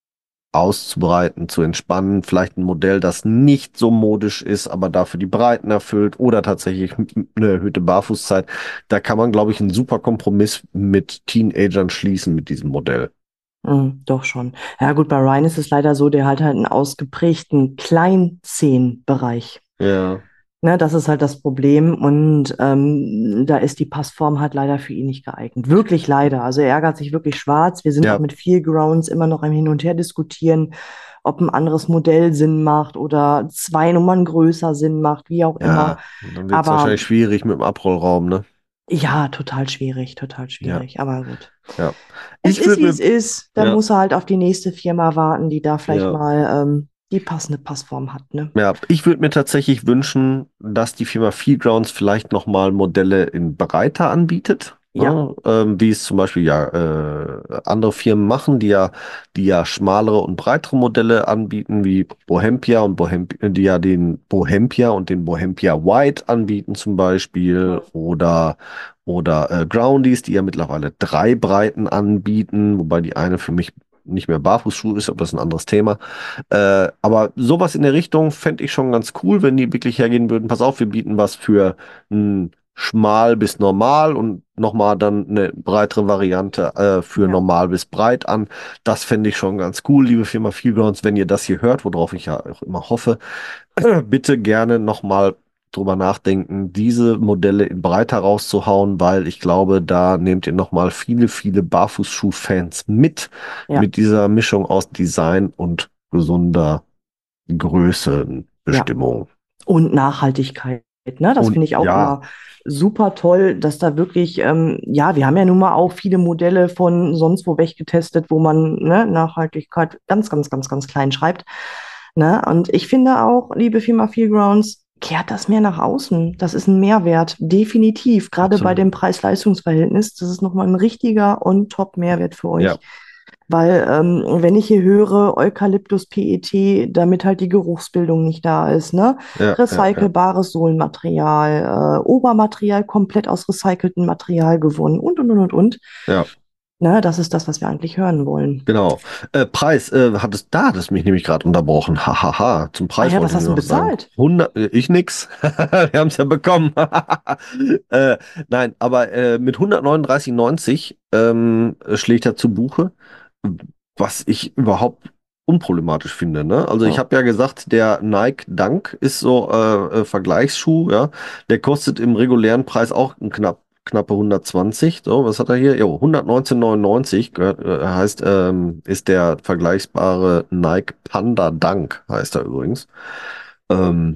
S2: auszubreiten, zu entspannen, vielleicht ein Modell, das nicht so modisch ist, aber dafür die Breiten erfüllt oder tatsächlich eine erhöhte Barfußzeit. Da kann man, glaube ich, einen super Kompromiss mit Teenagern schließen mit diesem Modell.
S3: Mm, doch schon. Ja gut, bei Ryan ist es leider so, der hat halt einen ausgeprägten Kleinzehenbereich.
S2: Ja,
S3: Ne, das ist halt das Problem und ähm, da ist die Passform halt leider für ihn nicht geeignet. Wirklich leider. Also er ärgert sich wirklich schwarz. Wir sind auch
S2: ja,
S3: mit Feel Grounds immer noch im Hin und Her diskutieren, ob ein anderes Modell Sinn macht oder zwei Nummern größer Sinn macht, wie auch immer.
S2: ja. Dann wird es
S3: Aber
S2: wahrscheinlich schwierig mit dem Abrollraum, ne?
S3: ja, total schwierig, total
S2: Ja,
S3: schwierig. Aber gut.
S2: ja.
S3: Es
S2: Ich
S3: ist,
S2: würde
S3: wie es
S2: mir,
S3: ist. Da
S2: ja,
S3: muss er halt auf die nächste Firma warten, die da vielleicht
S2: ja.
S3: mal ähm, die passende Passform hat, ne?
S2: Ja, ich würde mir tatsächlich wünschen, dass die Firma Feelgrounds vielleicht nochmal Modelle in breiter anbietet,
S3: Ja.
S2: ne? Ähm, wie es zum Beispiel ja äh, andere Firmen machen, die ja, die ja schmalere und breitere Modelle anbieten, wie Bohempia und Bohempia, die ja den Bohempia und den Bohempia White anbieten zum Beispiel oder oder äh, Groundies, die ja mittlerweile drei Breiten anbieten, wobei die eine für mich nicht mehr Barfußschuh ist, aber das ist ein anderes Thema. Äh, aber sowas in der Richtung fände ich schon ganz cool, wenn die wirklich hergehen würden. Pass auf, wir bieten was für ein schmal bis normal und nochmal dann eine breitere Variante äh, für
S3: Ja.
S2: normal bis breit an. Das fände ich schon ganz cool, liebe Firma Feelgrounds, wenn ihr das hier hört, worauf ich ja auch immer hoffe. Bitte gerne nochmal drüber nachdenken, diese Modelle in breiter rauszuhauen, weil ich glaube, da nehmt ihr nochmal viele, viele Barfußschuh-Fans mit,
S3: Ja.
S2: mit dieser Mischung aus Design und gesunder
S3: Ja.
S2: Größenbestimmung.
S3: Und Nachhaltigkeit, ne? Das
S2: Und
S3: finde ich auch
S2: ja,
S3: immer super toll, dass da wirklich, ähm, ja, wir haben ja nun mal auch viele Modelle von sonst wo weggetestet, wo man, ne, Nachhaltigkeit ganz, ganz, ganz, ganz klein schreibt. Ne? Und ich finde auch, liebe Firma Feelgrounds, kehrt das mehr nach außen. Das ist ein Mehrwert, definitiv. Gerade bei
S2: absolut.
S3: dem Preis-Leistungs-Verhältnis, das ist nochmal ein richtiger und Top-Mehrwert für
S2: Ja,
S3: euch. Weil, ähm, wenn ich hier höre, Eukalyptus-P E T, damit halt die Geruchsbildung nicht da ist, ne?
S2: ja, ja, ja,
S3: Recycelbares Sohlenmaterial, äh, Obermaterial komplett aus recyceltem Material gewonnen und, und, und, und, und.
S2: ja.
S3: Ne? Das ist das, was wir eigentlich hören wollen.
S2: Genau. Äh, Preis, äh, hat es da, das mich nämlich gerade unterbrochen. Hahaha. Zum
S3: Ah
S2: Preis
S3: ja,
S2: wollte
S3: was
S2: ich
S3: hast
S2: nur
S3: du denn
S2: noch sagen.
S3: bezahlt?
S2: hundert, äh, ich nix. Wir haben es ja bekommen. äh, nein, aber äh, mit hundertneununddreißig neunzig ähm, schlägt er zu Buche, was ich überhaupt unproblematisch finde. Ne? Also ich
S3: Ja.
S2: habe ja gesagt, der Nike Dunk ist so äh, äh, Vergleichsschuh, ja. Der kostet im regulären Preis auch ein knapp knappe hundertzwanzig. So, was hat er hier? Jo, hundertneunzehn neunundneunzig gehört, äh, heißt, ähm, ist der vergleichbare Nike Panda Dunk, heißt er übrigens. Ähm,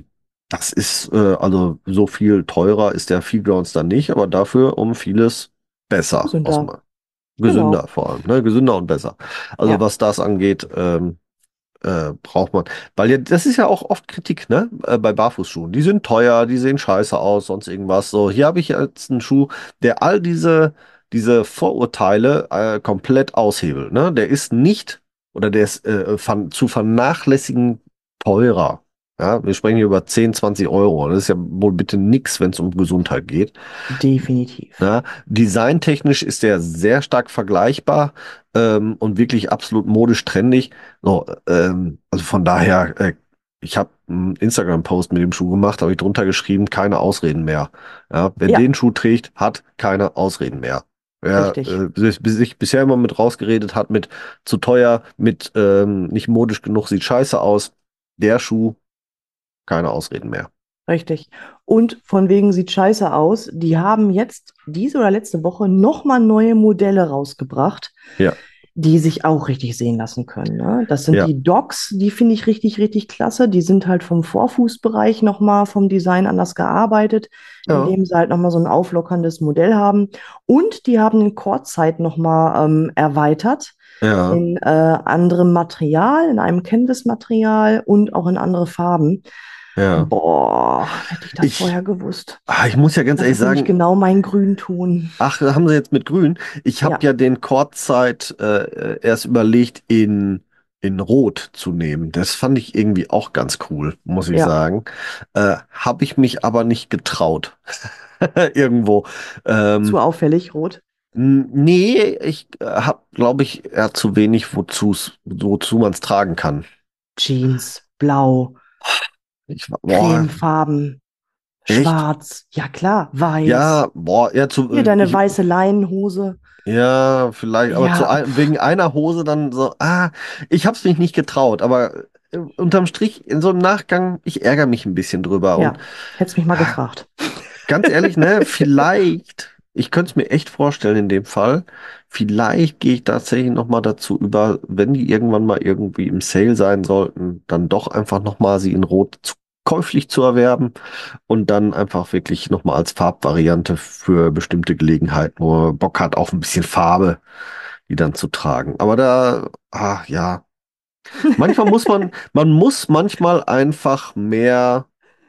S2: Das ist, äh, also so viel teurer ist der Feelgrounds dann nicht, aber dafür um vieles besser, aus
S3: Gesünder.
S2: dem, gesünder
S3: Genau.
S2: vor allem, ne? Gesünder und besser. Also
S3: Ja.
S2: was das angeht, ähm, äh, braucht man. Weil ja, das ist ja auch oft Kritik, ne? Äh, bei Barfußschuhen. Die sind teuer, die sehen scheiße aus, sonst irgendwas. So, hier habe ich jetzt einen Schuh, der all diese, diese Vorurteile äh, komplett aushebelt, ne? Der ist nicht, oder der ist äh, van, zu vernachlässigen teurer. Ja, wir sprechen hier über zehn, zwanzig Euro. Das ist ja wohl bitte nix, wenn es um Gesundheit geht.
S3: Definitiv.
S2: Ja, designtechnisch ist der sehr stark vergleichbar ähm, und wirklich absolut modisch trendig. So, ähm, also von daher, äh, ich habe einen Instagram-Post mit dem Schuh gemacht, habe ich drunter geschrieben, keine Ausreden mehr. Ja, wer
S3: Ja,
S2: den Schuh trägt, hat keine Ausreden mehr. Wer
S3: richtig.
S2: äh, sich, sich bisher immer mit rausgeredet hat, mit zu teuer, mit ähm, nicht modisch genug, sieht scheiße aus, der Schuh, keine Ausreden mehr.
S3: Richtig. Und von wegen sieht scheiße aus. Die haben jetzt diese oder letzte Woche nochmal neue Modelle rausgebracht,
S2: Ja,
S3: die sich auch richtig sehen lassen können. Ne? Das sind
S2: ja,
S3: die Docs, die finde ich richtig, richtig klasse. Die sind halt vom Vorfußbereich nochmal vom Design anders gearbeitet,
S2: ja,
S3: indem sie halt nochmal so ein auflockerndes Modell haben. Und die haben den Kordzeit nochmal ähm, erweitert
S2: ja.
S3: in äh, anderem Material, in einem Canvas-Material und auch in andere Farben.
S2: Ja.
S3: Boah, hätte ich das
S2: Ich,
S3: vorher gewusst.
S2: ah, ich muss ja ganz
S3: Das
S2: ehrlich
S3: ist nämlich
S2: sagen,
S3: genau mein Grünton.
S2: ach, haben sie jetzt mit Grün? Ich habe
S3: Ja,
S2: ja den Kordzeit äh, erst überlegt, in, in Rot zu nehmen. Das fand ich irgendwie auch ganz cool, muss ich
S3: ja,
S2: sagen. Äh, habe ich mich aber nicht getraut. Irgendwo.
S3: zu
S2: Ähm,
S3: auffällig rot.
S2: n- nee, ich äh, habe, glaube ich, eher zu wenig, wozu's, wozu man es tragen kann.
S3: Jeans, blau,
S2: Ich, war- boah,
S3: cremefarben,
S2: echt?
S3: schwarz. Ja klar, weiß.
S2: Ja, boah, eher zu,
S3: Hier
S2: äh,
S3: deine
S2: ich,
S3: weiße Leinenhose.
S2: ja, vielleicht, aber zu
S3: Ja,
S2: ein,
S3: pf,
S2: wegen einer Hose dann so, ah, ich hab's mich nicht getraut, aber äh, unterm Strich, in so einem Nachgang, ich ärgere mich ein bisschen drüber. Und
S3: ja, hättest mich mal
S2: ah,
S3: gefragt.
S2: ganz ehrlich, ne, vielleicht, ich könnte es mir echt vorstellen in dem Fall, vielleicht gehe ich tatsächlich nochmal dazu über, wenn die irgendwann mal irgendwie im Sale sein sollten, dann doch einfach nochmal sie in Rot zu, käuflich zu erwerben und dann einfach wirklich nochmal als Farbvariante für bestimmte Gelegenheiten, wo man Bock hat auf ein bisschen Farbe, die dann zu tragen. Aber da, ah, ja, manchmal muss man, man muss manchmal einfach mehr,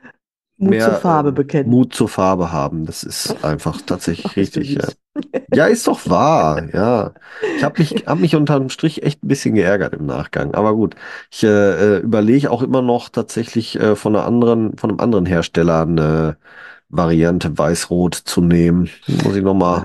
S3: Mut zur
S2: mehr
S3: Farbe
S2: ähm,
S3: bekennen.
S2: Mut zur Farbe haben. Das ist einfach tatsächlich
S3: Ach, bist du
S2: richtig. Ja,
S3: süß.
S2: ja, ist doch wahr. Ja, ich habe mich, hab mich unterm Strich echt ein bisschen geärgert im Nachgang. Aber gut, ich äh, äh, überlege auch immer noch tatsächlich äh, von einer anderen, von einem anderen Hersteller eine Variante Weiß-Rot zu nehmen. Muss ich noch mal.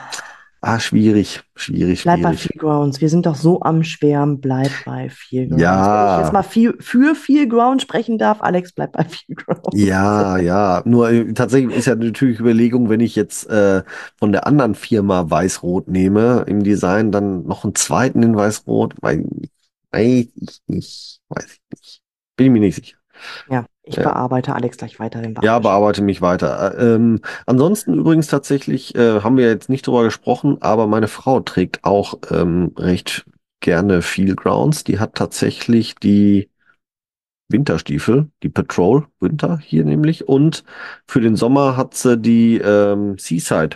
S2: Ah, schwierig, schwierig,
S3: Bleib bei
S2: schwierig.
S3: Feel Grounds. Wir sind doch so am Schwärmen. Bleib bei Feel Grounds. Wenn ich jetzt
S2: Ja,
S3: mal viel, für Feel Ground sprechen darf, Alex, bleib bei Feel Grounds.
S2: ja, ja. Nur äh, tatsächlich ist ja natürlich Überlegung, wenn ich jetzt äh, von der anderen Firma Weiß-Rot nehme im Design, dann noch einen zweiten in Weiß-Rot, weil weiß ich nicht, weiß ich nicht. Bin ich mir nicht sicher.
S3: Ja, ich
S2: Ja,
S3: bearbeite Alex gleich weiter, wenn wir
S2: ja,
S3: abgeschlossen
S2: bearbeite mich weiter. Äh, Ähm, ansonsten übrigens tatsächlich äh, haben wir jetzt nicht drüber gesprochen, aber meine Frau trägt auch ähm, recht gerne Feel Grounds. Die hat tatsächlich die Winterstiefel, die Patrol Winter hier nämlich. Und für den Sommer hat sie die ähm, Seaside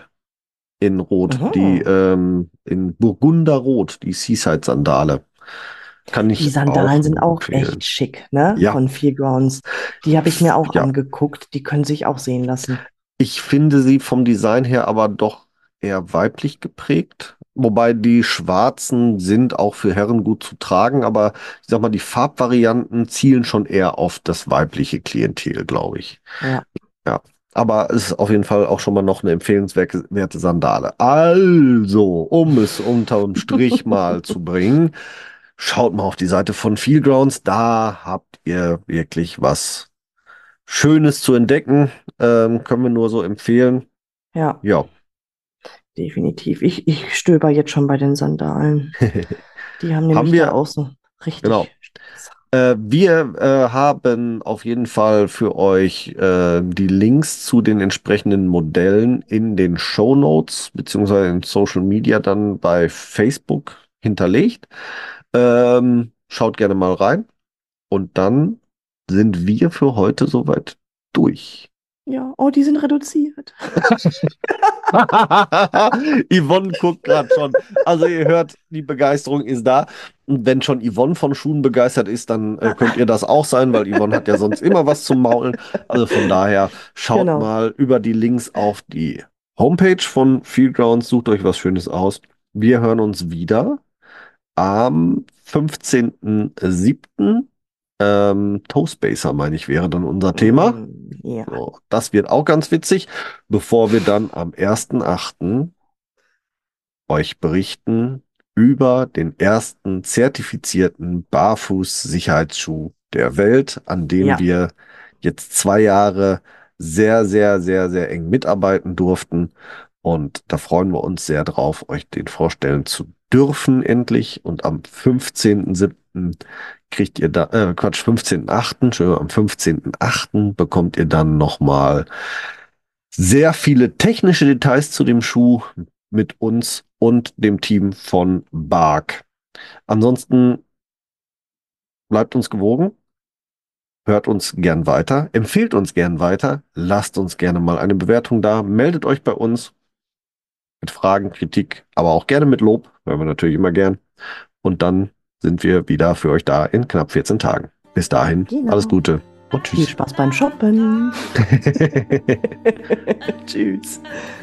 S2: in Rot,
S3: sind.
S2: die
S3: Mhm.
S2: ähm, in Burgunderrot, die Seaside-Sandale. Kann
S3: Die
S2: ich auch
S3: Sandalen sind
S2: nur
S3: auch echt
S2: empfehlen.
S3: schick, ne?
S2: Ja,
S3: Von Feel Grounds. Die habe ich mir auch
S2: ja.
S3: angeguckt. Die können sich auch sehen lassen.
S2: Ich finde sie vom Design her aber doch eher weiblich geprägt. Wobei die schwarzen sind auch für Herren gut zu tragen, aber ich sag mal, die Farbvarianten zielen schon eher auf das weibliche Klientel, glaube ich.
S3: Ja.
S2: Ja, aber es ist auf jeden Fall auch schon mal noch eine empfehlenswerte Sandale. Also, um es unterm Strich mal zu bringen, schaut mal auf die Seite von Feelgrounds. Da habt ihr wirklich was Schönes zu entdecken. Ähm, können wir nur so empfehlen.
S3: Ja,
S2: Ja,
S3: definitiv. Ich, ich stöber jetzt schon bei den Sandalen. Die haben
S2: haben
S3: nämlich da
S2: wir,
S3: auch so
S2: genau.
S3: richtig starke Sachen.
S2: Äh, wir äh, haben auf jeden Fall für euch äh, die Links zu den entsprechenden Modellen in den Show Notes beziehungsweise in Social Media dann bei Facebook hinterlegt. Ähm, schaut gerne mal rein und dann sind wir für heute soweit durch.
S3: Ja, oh, die sind reduziert.
S2: Yvonne guckt gerade schon. Also ihr hört, die Begeisterung ist da. Und wenn schon Yvonne von Schuhen begeistert ist, dann äh, könnt ihr das auch sein, weil Yvonne hat ja sonst immer was zum Maulen. Also von daher schaut
S3: Genau.
S2: mal über die Links auf die Homepage von Fieldgrounds, sucht euch was Schönes aus. Wir hören uns wieder am fünfzehnten siebten Ähm, Toastbaser, meine ich, wäre dann unser Thema.
S3: Mm, ja.
S2: So, das wird auch ganz witzig, bevor wir dann am ersten achten euch berichten über den ersten zertifizierten Barfuß-Sicherheitsschuh der Welt, an dem
S3: Ja.
S2: wir jetzt zwei Jahre sehr, sehr, sehr, sehr eng mitarbeiten durften. Und da freuen wir uns sehr drauf, euch den vorstellen zu dürfen endlich. Und am fünfzehnten siebten kriegt ihr da, äh, Quatsch, fünfzehnten achten, Entschuldigung, am fünfzehnten achten bekommt ihr dann nochmal sehr viele technische Details zu dem Schuh mit uns und dem Team von Bark. Ansonsten bleibt uns gewogen, hört uns gern weiter, empfehlt uns gern weiter, lasst uns gerne mal eine Bewertung da, meldet euch bei uns mit Fragen, Kritik, aber auch gerne mit Lob, hören wir natürlich immer gern. Und dann sind wir wieder für euch da in knapp vierzehn Tagen. Bis dahin,
S3: Genau.
S2: alles Gute und
S3: Viel
S2: tschüss.
S3: Spaß beim Shoppen. Tschüss.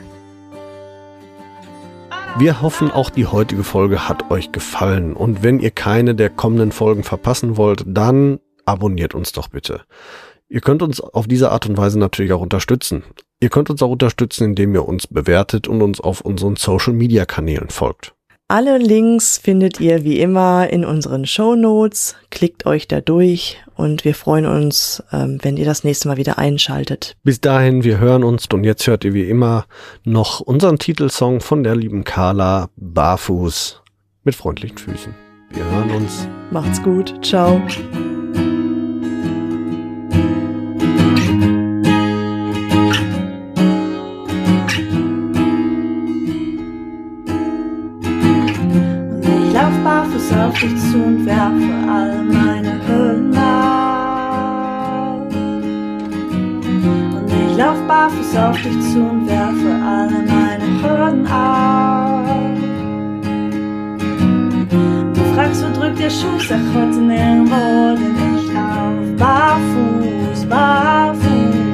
S2: Wir hoffen, auch die heutige Folge hat euch gefallen. Und wenn ihr keine der kommenden Folgen verpassen wollt, dann abonniert uns doch bitte. Ihr könnt uns auf diese Art und Weise natürlich auch unterstützen. Ihr könnt uns auch unterstützen, indem ihr uns bewertet und uns auf unseren Social-Media-Kanälen folgt.
S3: Alle Links findet ihr wie immer in unseren Shownotes. Klickt euch da durch und wir freuen uns, ähm, wenn ihr das nächste Mal wieder einschaltet.
S2: Bis dahin, wir hören uns und jetzt hört ihr wie immer noch unseren Titelsong von der lieben Carla, Barfuß mit freundlichen Füßen. Wir hören uns.
S3: Macht's gut. Ciao.
S1: Barfuß auf dich zu und werfe all meine Hürden auf. Und ich lauf barfuß auf dich zu und werfe alle meine Hürden auf. Du fragst, wo drückt der Schuh, sag heute nirgendwo, denn ich lauf barfuß, barfuß.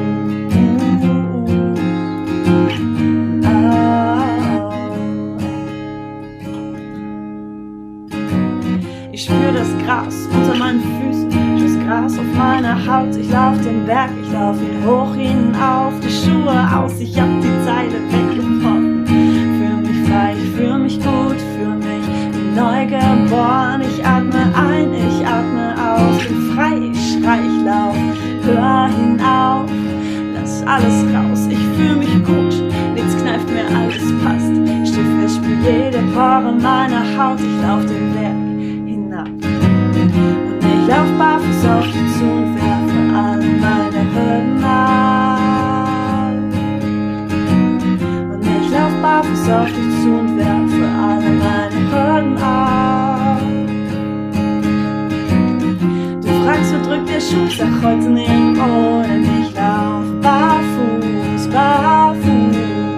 S1: Ich spür das Gras unter meinen Füßen, das Gras auf meiner Haut. Ich lauf den Berg, ich lauf ihn hoch hinauf, die Schuhe aus, ich hab die Zeile weggeworfen. Fühl mich frei, ich fühl mich gut, fühl mich wie neu geboren. Ich atme ein, ich atme aus, bin frei, ich schrei, ich lauf, hör hinauf, lass alles raus. Ich fühl mich gut, nichts kneift mir, alles passt. Steh fest, spür jede Pore meiner Haut, ich lauf den Berg. Und ich lauf barfuß auf dich zu und werfe alle meine Hürden auf. Und ich lauf barfuß auf dich zu und werfe alle meine Hürden auf. Du fragst, wo drückt der Schuh, sag heute nirgendwo, denn ich lauf barfuß, barfuß.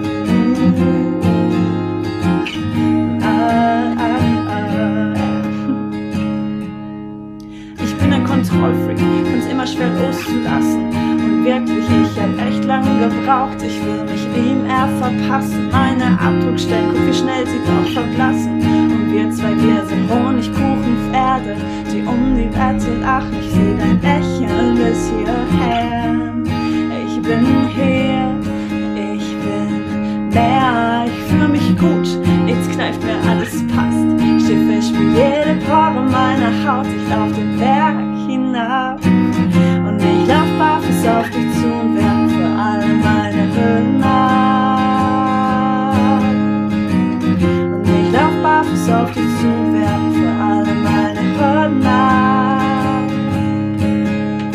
S1: Kontrollfreak, find's immer schwer loszulassen. Und wirklich, ich hab echt lange gebraucht. Ich will mich ihm eher verpassen. Meine Abdruckstellen, guck wie schnell sie doch verblassen. Und wir zwei, wir sind Honigkuchenpferde, die um die Wette lachen. Ich seh dein Lächeln bis hierher. Ich bin hier, ich bin mehr. Ich fühl mich gut, nichts kneift mir, alles passt. Steh fest, spür jede Pore meiner Haut. Ich lauf den Berg hinab. Und ich lauf barfuß auf dich zu und werfe alle meine Hürden ab. Und ich lauf barfuß auf dich zu und werfe alle meine Hürden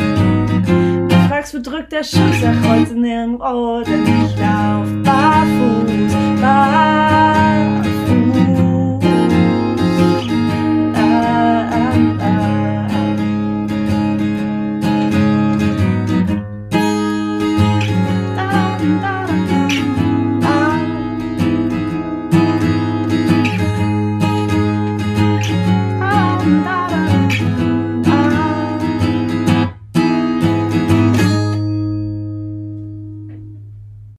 S1: ab. Du fragst, wo drückt der Schuh, sag heute nirgendwo, denn ich lauf barfuß.